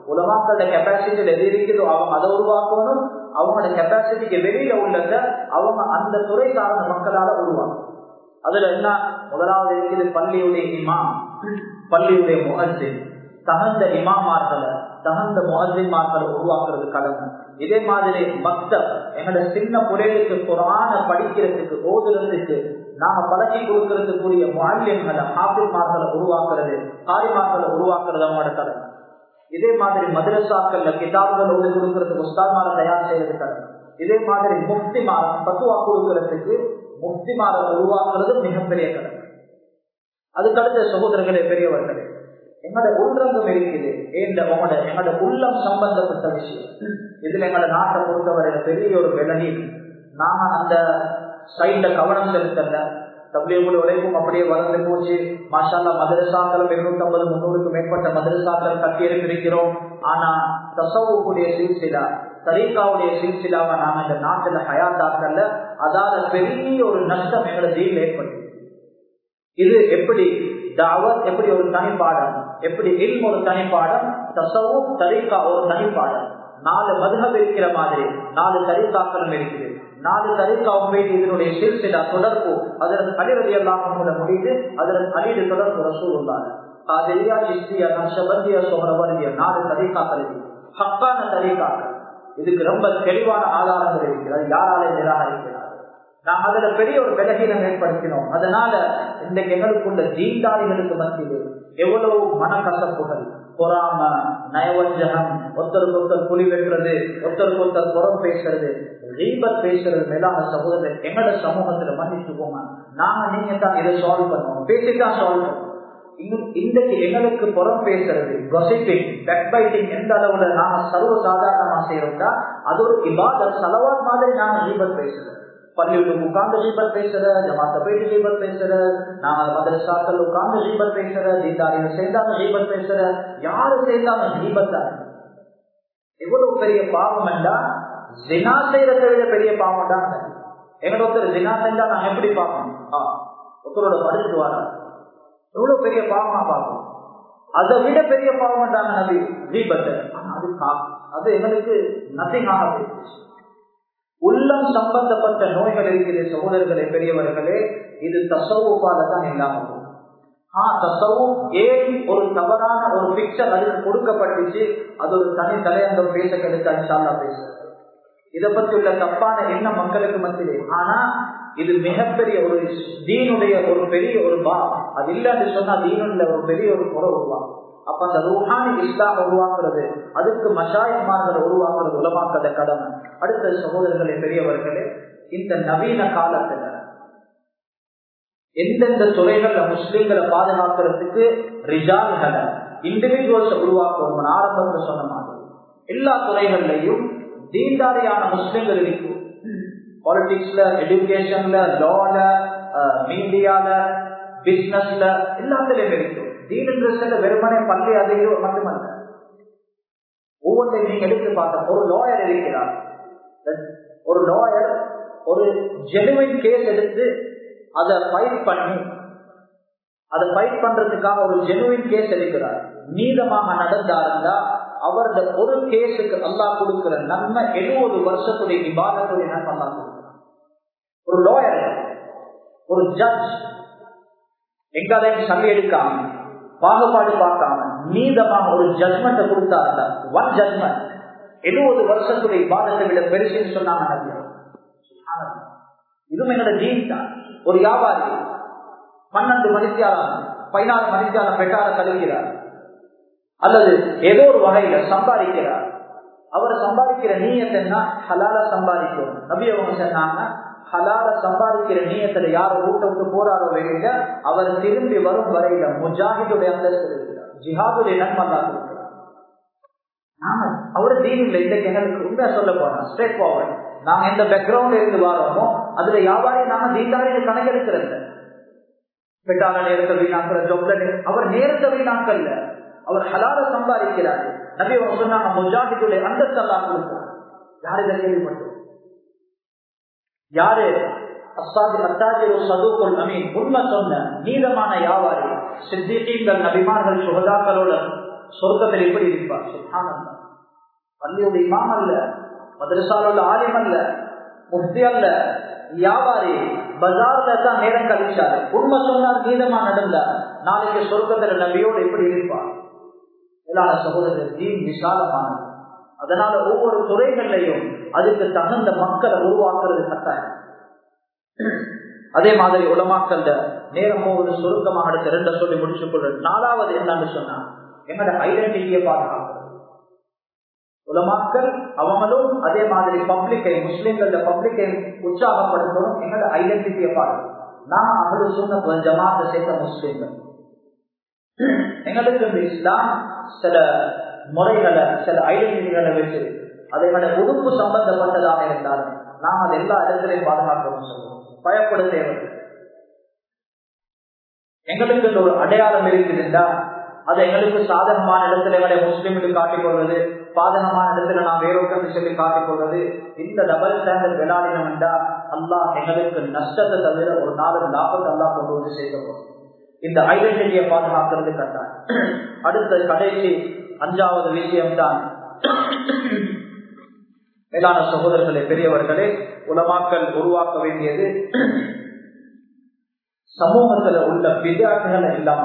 உலமாக்களோட கெப்பாசிட்டியில எது இருக்குதோ அவங்க அதை உருவாக்கணும். அவங்களோட கெப்பாசிட்டிக்கு வெளியில உள்ளத அவங்க அந்த துறை சார்ந்த மக்களால உருவாக்கணும். அதுல என்ன முதலாவது இருக்குது பள்ளியுடைய இமாம், பள்ளியுடைய முஅஸ்ஸின், தகுந்த இமாமார்களை தகுந்த முஅஸ்ஸின்மார்களை உருவாக்குறது கடமை. இதே மாதிரி மக்தப், எங்களோட சின்ன புள்ளைகளுக்கு குர்ஆனை படிக்கிறதுக்கு ஓதுறதுக்கு நாம பழக்கி கொடுக்கறதுக்குரிய முஅல்லிம்களை ஹாஃபிஸ்மார்களை உருவாக்குறது, காரிமார்களை உருவாக்குறது அவங்களோட கடமை. இதே மாதிரி மதரசாக்கள்ல கிதாபுகள் ஓதி கொடுக்கறதுக்கு உஸ்தாத்மாரை தயார் செய்யறது கடமை. இதே மாதிரி முஃப்திமார் பத்துவா கொடுக்கறதுக்கு முஃப்திமாரை உருவாக்குறது மிகப்பெரிய கடமை. அதுக்கடுத்த சகோதரர்களே பெரியவர்களே, எங்களோட உள்ரங்கம் இருக்குது, எங்களோட உள்ளம் சம்பந்தப்பட்ட விஷயம். இதுல எங்களோட நாட்டை பொறுத்தவரை பெரிய ஒரு விலகி நாம அந்த சைட்ல கவனம் செலுத்தல. தப்லீகுல் உழைப்பும் அப்படியே வளர்ந்து போச்சு. மாஷா அல்லாஹ் மதரசாக்கள் 250-300க்கு மேற்பட்ட மதரசாக்கள் கட்டியிருக்கிறோம். ஆனா தஸவ்வுஃபுடைய சில்சிலா, தரீகாவுடைய சில்சிலாவை நாம இந்த நாட்டுல ஹயாத்தாக்கல்ல. அதால பெரிய ஒரு நஷ்டம் எங்களோட தீன்ல ஏற்பட்டு. இது எப்படி தாவத் எப்படி ஒரு தனிப்பாடம், எப்படி இல்ம் ஒரு தனிப்பாடம், தஸவ்வுஃப் தரீகா ஒரு தனிப்பாடம். 4 மதுஹப் இருக்கிற மாதிரி 4 தரீகாக்களும் இருக்குது. 4 தரீகாவும் போயிட்டு இதனுடைய சில்சிலா தொடர்பு அதற்கு அலி ரலியல்லாஹு அன்ஹு முடியுது. அதற்கு அலியுடைய தொடர்பு ரசூலுல்லாஹ். காதிரியா, சிஸ்தியா, நக்ஷபந்தியா, சுஹ்ரவர்தியா 4 தரீகாக்கள் இருக்கு, ஹக்கான தரீகாக்கள். இதுக்கு ரொம்ப தெளிவான ஆதாரங்கள் இருக்கிறது. யாராலே நிராகரிக்கிறார்? நாம் அதுல பெரிய ஒரு பலகீனம் ஏற்படுத்தினோம். அதனால இன்றைக்கு எங்களுக்குள்ள தீண்டாளிகளுக்கு மத்தியில் எவ்வளவு மனக்கசப்புகள், பொறாம, நயவஞ்சகம், ஒருத்தருக்கு ஒருத்தர் புலி வெட்டுறது, ஒருத்தருக்கு ஒருத்தர் புறம் பேசுறது, ரீபத் பேசுறது. மேலான சகோதரர், எங்களோட சமூகத்துல மன்னிச்சு போங்க, நாங்க நீங்க தான் இதை சால்வ் பண்ணுவோம், பேசிதான் சால்வ் பண்ணுவோம். இன்றைக்கு எங்களுக்கு புறம் பேசுறது, gossiping, backbiting எந்த அளவுல நாம சர்வ சாதாரணமா செய்யறோம்னா அது ஒரு இபாதத், ஸலவாத் மாதிரி நாம ரீபத் பேசுறோம். பள்ளியில உட்கார்ந்து ரீபத் பேசுற, ஜமாத்த போயிட்டு ரீபத் பேசுற, நாங்க மதரசாக்கள் உட்கார்ந்து ரீபத் பேசுற, தீண்டாரிகள் சேர்ந்தாங்க ரீபத் பேசுற, யாரு சேர்ந்தாங்க ரீபத் தான். எவ்வளவு பெரிய பாவம் என்றா ஜினா செய்யறதை விட பெரிய பாவம் தான். எங்களோட ஒருத்தர் ஜினா செஞ்சா நாங்க எப்படி பார்க்கணும்? ஒருத்தரோட படிச்சு வர எவ்வளவு பெரிய பாவமா பார்க்கணும். அதை விட பெரிய பாவம் தான் நபி ரீபத். அது எங்களுக்கு நத்திங் ஆக போயிடுச்சு. உள்ளம் சம்பந்தப்பட்ட நோய்கள் இருக்கிற சகோதரர்களே பெரியவர்களே, இது தஸவ்வுஃபால தான் இல்லாம போகும். தஸவ்வுஃப் ஏன் ஒரு தவறான ஒரு பிக்சர் அதுக்கு கொடுக்கப்பட்டுச்சு, அது ஒரு தனி தலையங்கம் பேச கிடைச்சா இன்ஷா அல்லாஹ் பேசுறது. இதை பத்தி உள்ள தப்பான எண்ணம் மக்களுக்கு மத்தியிலே. ஆனா இது மிகப்பெரிய ஒரு தீனுடைய ஒரு பெரிய ஒரு அது இல்லன்னு சொன்னா தீனுள்ள ஒரு பெரிய ஒரு குறை உருவாகும். அப்ப அந்த ரூஹானி இஸ்லாம் உருவாக்குறது, அதுக்கு மஷாயிக்மார்களை உருவாக்குறது உலமாக்கள கடமை. அடுத்த சகோதரர்களே பெரியவர்களே, இந்த நவீன காலத்துல எந்தெந்த துறைகள்ல முஸ்லிம்களை பாதுகாக்கிறதுக்கு ரிஜால்களை இண்டிவிஜுவல்ஸ் உருவாக்கணும். ஆரம்பத்தில் சொன்ன மாதிரி எல்லா துறைகள்லையும் தீண்டாரியான முஸ்லிம்கள் இருக்கும். பாலிடிக்ஸ்ல, எஜுகேஷன்ல, லால, மீடியால, பிசினஸ்ல எல்லாத்திலையும் இருக்கும். தீன் வெறுமனே பள்ளி அதிகம் மட்டுமல்ல. ஒவ்வொன்றையும் நீங்க எடுத்து பார்த்தா ஒரு லாயர் இருக்கிறார். ஒரு லாயர் ஒரு ஜெனுவின் கேஸ் எடுத்து அதை ஃபைட் பண்ணி அதை ஃபைட் பண்றதுக்காக ஒரு ஜெனுவின் கேஸ் எடுக்கிறார். நீதமாக நடந்தாருந்தா அவரது ஒரு கேஸுக்கு அல்லாஹ் கொடுக்கிற நன்மை 70 வருஷத்துடைய இபாதத்துடைய நன்மை அல்லாஹ் கொடுக்கிறார். ஒரு லாயர், ஒரு ஜட்ஜ் எங்காலையும் சண்டை எடுக்காம, பாகுபாடு பார்க்காம நீதமாக ஒரு ஜட்மெண்ட் கொடுத்தாருந்தா, ஒன் ஜட்மெண்ட் 70 வருஷத்துடைய இபாதத்தை விட பெருசுன்னு சொன்னாங்க. இதுவும் என்னோட தீன் தான். ஒரு வியாபாரி 12 மணித்தியாலம் 14 மணித்தியாலம் பெட்டார கழிக்கிறார், அல்லது ஏதோ ஒரு வகையில சம்பாதிக்கிறார். அவர் சம்பாதிக்கிற நீயத்தை ஹலால சம்பாதிக்கணும். நபி அவங்க சொன்னாங்க, ஹலால சம்பாதிக்கிற நீயத்துல யார ஊட்ட விட்டு போறாரோ வெளியில அவர் திரும்பி வரும் வரையில முஜாஹிதுடைய அந்தஸ்து இருக்கிறார், ஜிஹாதுடைய நன்மல்லா இருக்கிறார். நாங்க அவரு தீனில் இன்றைக்கு எங்களுக்கு உண்மையா சொல்ல போறோம், ஸ்ட்ரெயிட் ஃபார்வர்ட். நாங்க எந்த பேக்ரவுண்ட்ல இருந்து வரோமோ அதுல வியாபாரி நாங்க தீண்டாரியை கணக்கெடுக்கிறது. பெட்டான நேரத்தை வீணாக்கிற ஜொப்ல அவர் நேரத்தை வீணாக்கல்ல, அவர் ஹலால சம்பாதிக்கிறார். நபி அவங்க சொன்னாங்க முஜாஹிதுடைய அந்தஸ்து அல்லாஹ் கொடுக்கிறார். யாரு இதை கேள்விப்பட்டோம்? யாரு உண்மை சொன்ன நீதமான வியாபாரி, சித்திகீன்கள், நபிமார்கள், சுஹதாக்களோட சொர்க்கத்தில் எப்படி இருப்பார்? சுப்ஹானல்லாஹ். பள்ளியோட இமாம் அல்ல, மதரசால உள்ள ஆலிம் அல்ல, முஃப்தி அல்ல, வியாபாரி, பஜார்ல தான் நேரம் கழிச்சாரு. உண்மை சொன்னார், கீதமா நடந்தார். நாளைக்கு சொர்க்கத்துல நபியோடு எப்படி இருப்பார்? எல்லா சகோதரர் தீன் விசாலமானது. அதனால ஒவ்வொரு துறைகள்லையும் அதுக்கு தகுந்த மக்களை உருவாக்குறது கட்டாயம். அதே மாதிரி உலமாக்கல் நேரம் போவது சுருக்கமாக அடுத்த ரெண்ட சொல்லி முடிச்சுக் கொள்றது. நாலாவது என்னன்னு சொன்னா எங்களோட ஐடென்டிட்டியை பாதுகாக்கிறது. உலமாக்கல் அவங்களும் அதே மாதிரி பப்ளிக்கை, முஸ்லிம்கள பப்ளிக்கை உற்சாகப்படுத்தணும். எங்களோட ஐடென்டிட்டியை பாருங்க. நான் அஹ்லு சுன்னத் வல் ஜமாஅத்தை சேர்ந்த முஸ்லிம்கள். எங்களுக்கு இந்த இஸ்லாம் சில முறைகளை, சில ஐடென்டிட்டிகளை வச்சு அதை எங்களோட உறுப்பு சம்பந்தப்பட்டதாக இருந்தாலும் நாம் அதை எல்லா இடத்திலையும் பாதுகாக்கணும்னு சொல்லுவோம். பயப்பட தேவை. எங்களுக்கு ஒரு அடையாளம் இருக்குதுண்டா அது எங்களுக்கு சாதகமான இடத்துல எங்களை முஸ்லிம்களுக்கு காட்டிக் கொள்வது, பாதகமான இடத்துல நாம் வேறொரு சொல்லி காட்டிக் கொள்வது, இந்த டபுள் ஸ்டாண்டர்ட் விளையாடினோம் என்றா அல்லாஹ் எங்களுக்கு நஷ்டத்தை தவிர ஒரு நாளும் லாபத்தை அல்லாஹ் கொண்டு வந்து சேர்க்கணும். இந்த ஐடென்டிட்டியை பாதுகாக்கிறது கட்டாயம். அடுத்த கடைசி 5வது விஷயம்தான் மேலான சகோதரர்களே, பெரியவர்களே, உலமாக்கள் உருவாக்க வேண்டியது சமூகத்துல உள்ள வித்தியாசங்களை இல்லாம.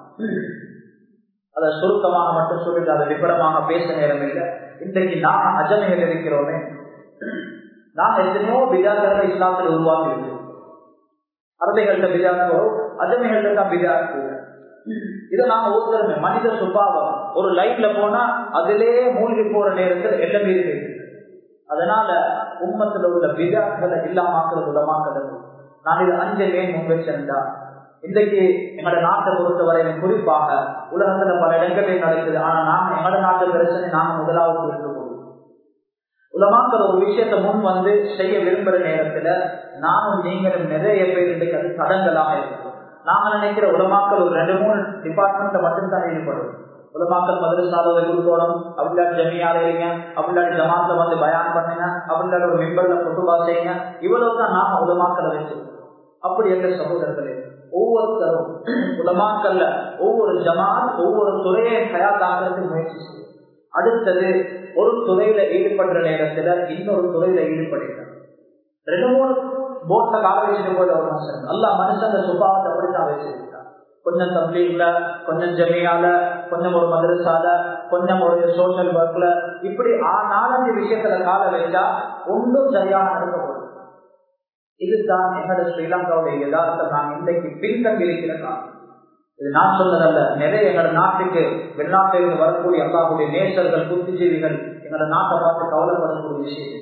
அதை சுருக்கமாக மட்டும் சொல்லி அதை விபரமாக பேச நேரம் இல்லை. இன்றைக்கு நாம் அஜமைகள் இருக்கிறோமே, நாம் எத்தனையோ வித்தியாசங்களை இஸ்லாத்தில் உருவாக்கி இருக்கிறோம். அரபிகள்கிட்ட வித்தியாசம், அஜமைகள்கிட்ட தான் வித்தியாசம். இதை நாம ஒருத்தருமே மனித சுபாவம் ஒரு லைன்ல போனா அதிலே மூழ்கி போற நேரத்தில் எல்லாமே இருக்கு. அதனால உம்மத்துல உள்ள வித்தியாசங்களை இல்லாமக்கிறது உலமாக்கிறது. நான் இது 5 முன் வச்சிருந்தா இன்றைக்கு எங்களோட நாட்டை பொறுத்தவரையிலும் குறிப்பாக உலகத்துல பல இடங்களே நடக்குது. ஆனா நாம எங்களோட நாட்டு பிரச்சனை நாம முதலாவது எடுத்துக்கொள்வோம். உலமாக்கள் ஒரு விஷயத்தை முன் வந்து செய்ய விரும்புற நேரத்துல நானும் நீங்களும் நிறைய பேர் இன்றைக்கு அது தடங்களாக இருக்கும். நாம நினைக்கிற உலமாக்கள் ஒரு 2-3 டிபார்ட்மெண்ட்ல மட்டும்தான் ஈடுபடும். உலமாக்கள் மதரசாவை கொடுத்தோடும், அப்படில்லாடி ஜமியால இருங்க, அப்படில்லாடி ஜமாத்துல வந்து பயான் பண்ணுங்க, அப்படில்லாடி ஒரு மெம்பர்ல குத்துபா செய்யுங்க, இவ்வளவுதான் நாம உலமாக்களை வச்சிருக்கோம். அப்படி என்ற சகோதரர்களே, ஒவ்வொருத்தரும் உலமாக்கல்ல ஒவ்வொரு ஜமாத் ஒவ்வொரு துறையை தயாராகிறதுக்கு முயற்சி செய்யும். அடுத்தது ஒரு துறையில ஈடுபடுற நேரத்துல இன்னொரு துறையில ஈடுபடுகிறார். 2-3 போட்ல கால வச்சுட்டு போல ஒரு மனுஷன் அல்ல மனுஷன் சுபாவத்தை அப்படித்தான் வச்சிருக்கான். கொஞ்சம் தப்லீக்ல, கொஞ்சம் ஜமியால, கொஞ்சம் ஒரு மதரசால, கொஞ்சம் ஒரு சோசியல் ஒர்க்ல, இப்படி 4-5 விஷயத்துல கால வச்சா ஒன்றும் சரியாக நடக்க போகுது. இதுதான் எங்களோட ஸ்ரீலங்காவுடைய யதார்த்தம். நான் இன்றைக்கு பின்தங்கி இருக்கிற காலம். இது நான் சொன்னதல்ல, நிறைய எங்களோட நாட்டுக்கு வெளிநாட்டிலிருந்து வரக்கூடிய அல்லாஹ்வுடைய நேசர்கள், புத்திஜீவிகள் எங்களோட நாட்டை பார்த்து கவலைப்படக்கூடிய விஷயம்.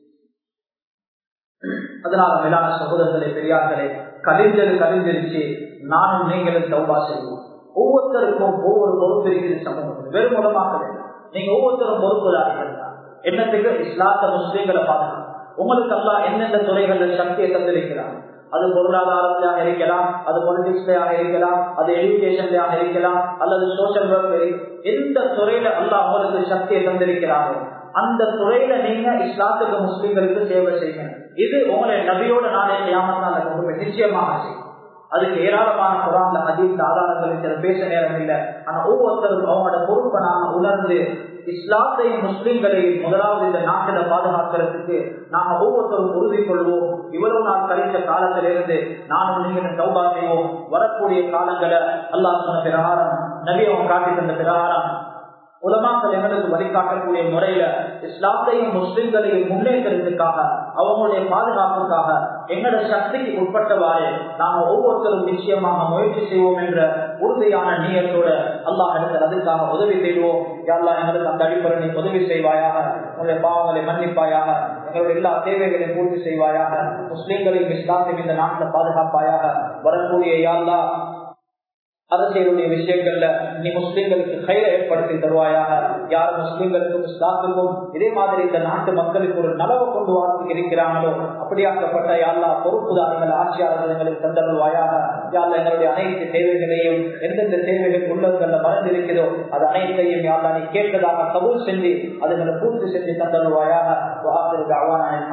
அதனால மேலான சகோதரர்களே, பெரியார்களே, கலிஞ்சிருச்சு. நானும் நீங்களும் தௌபா செய்வோம். ஒவ்வொருத்தருக்கும் ஒவ்வொரு பொறுப்பு இருக்கிற சமூகத்தில் வெறும் மூலமாக நீங்க ஒவ்வொருத்தரும் பொறுப்புதார்கள். என்னத்துக்கு? இஸ்லாத்த முஸ்லீம்களை பாருங்க. உங்களுக்கு அல்லாஹ் எந்தெந்த துறைகளில் சக்தியை தந்திருக்கிறார். அது பொருளாதாரத்திலாக இருக்கலாம், அது பொலிட்டிக்ஸ்லயாக இருக்கலாம், அது எஜுகேஷன்லயாக இருக்கலாம், அல்லது சோசியல் ஒர்க். எந்த துறையில அல்லாஹ் உங்களுக்கு சக்தியை தந்திருக்கிறாரோ அந்த துறையில நீங்க இஸ்லாத்துக்கு முஸ்லீம்களுக்கு சேவை செய்யுங்க. இது உங்களை நபியோட நாளே கியாமத் நிச்சயமாக செய்யும். அதுக்கு ஏராளமான குர்ஆன்ல ஹதீஸ் ஆதாரங்கள் சில பேச நேரம் இல்லை. ஆனா ஒவ்வொருத்தரும் அவங்களோட பொறுப்பை நாம உணர்ந்து இஸ்லாத்தையும் முஸ்லிம்களையும் முதலாவது இந்த நாட்டில பாதுகாக்கிறதுக்கு நாம ஒவ்வொருத்தரும் உறுதி கொள்வோம். இவ்வளவு நாள் கழித்த காலத்திலிருந்து நானும் நீங்களும் தௌபா செய்வோம். வரக்கூடிய காலங்களை அல்லாஹ் சொன்ன பிரகாரம், நபி அவங்க காட்டி தந்த பிரகாரம் உலமாக்கள் எங்களுக்கு வழிகாட்டக்கூடிய முறையில இஸ்லாத்தையும் முஸ்லிம்களையும் முன்னேற்றத்துக்காக, அவங்களுடைய பாதுகாப்புக்காக எங்களோட சக்திக்கு உட்பட்டவாறு நாம ஒவ்வொருத்தரும் நிச்சயமாக முயற்சி செய்வோம் என்ற உறுதியான நீயத்தோட அல்லாஹ் எடுத்து அதுக்காக உதவி செய்வோம். யாரெல்லாம் எங்களுக்கு அந்த அடிப்படை உதவி செய்வாயாக, உங்களுடைய பாவங்களை மன்னிப்பாயாக, எங்களுடைய எல்லா தேவைகளையும் பூர்த்தி செய்வாயாக, முஸ்லிம்களையும் இஸ்லாத்தையும் இந்த நாட்டில் பாதுகாப்பாயாக. வரக்கூடிய யாரெல்லாம் அரசியலுடைய விஷயங்கள்ல நீ முஸ்லிம்களுக்கு கையில ஏற்படுத்தி தருவாயாக. யார் முஸ்லிம்களுக்கும் இஸ்லாத்துக்கும் இதே மாதிரி இந்த நாட்டு மக்களுக்கு ஒரு நலவை கொண்டு வாழ்த்து இருக்கிறாங்களோ அப்படியாக்கப்பட்ட யாழ்லா பொறுப்புதாரர்கள், ஆட்சியாளர்கள் எங்களுக்கு தந்தருவாயாக. யாழ்லா எங்களுடைய அனைத்து தேவைகளையும் எந்தெந்த தேவைகள் உள்ளவர்கள மறந்து இருக்கிறதோ அது அனைத்தையும் யாழ்லா நீ கேட்டதாக கபூல் செஞ்சு அதுகளை பூர்த்தி செஞ்சு தந்தருவாயாக.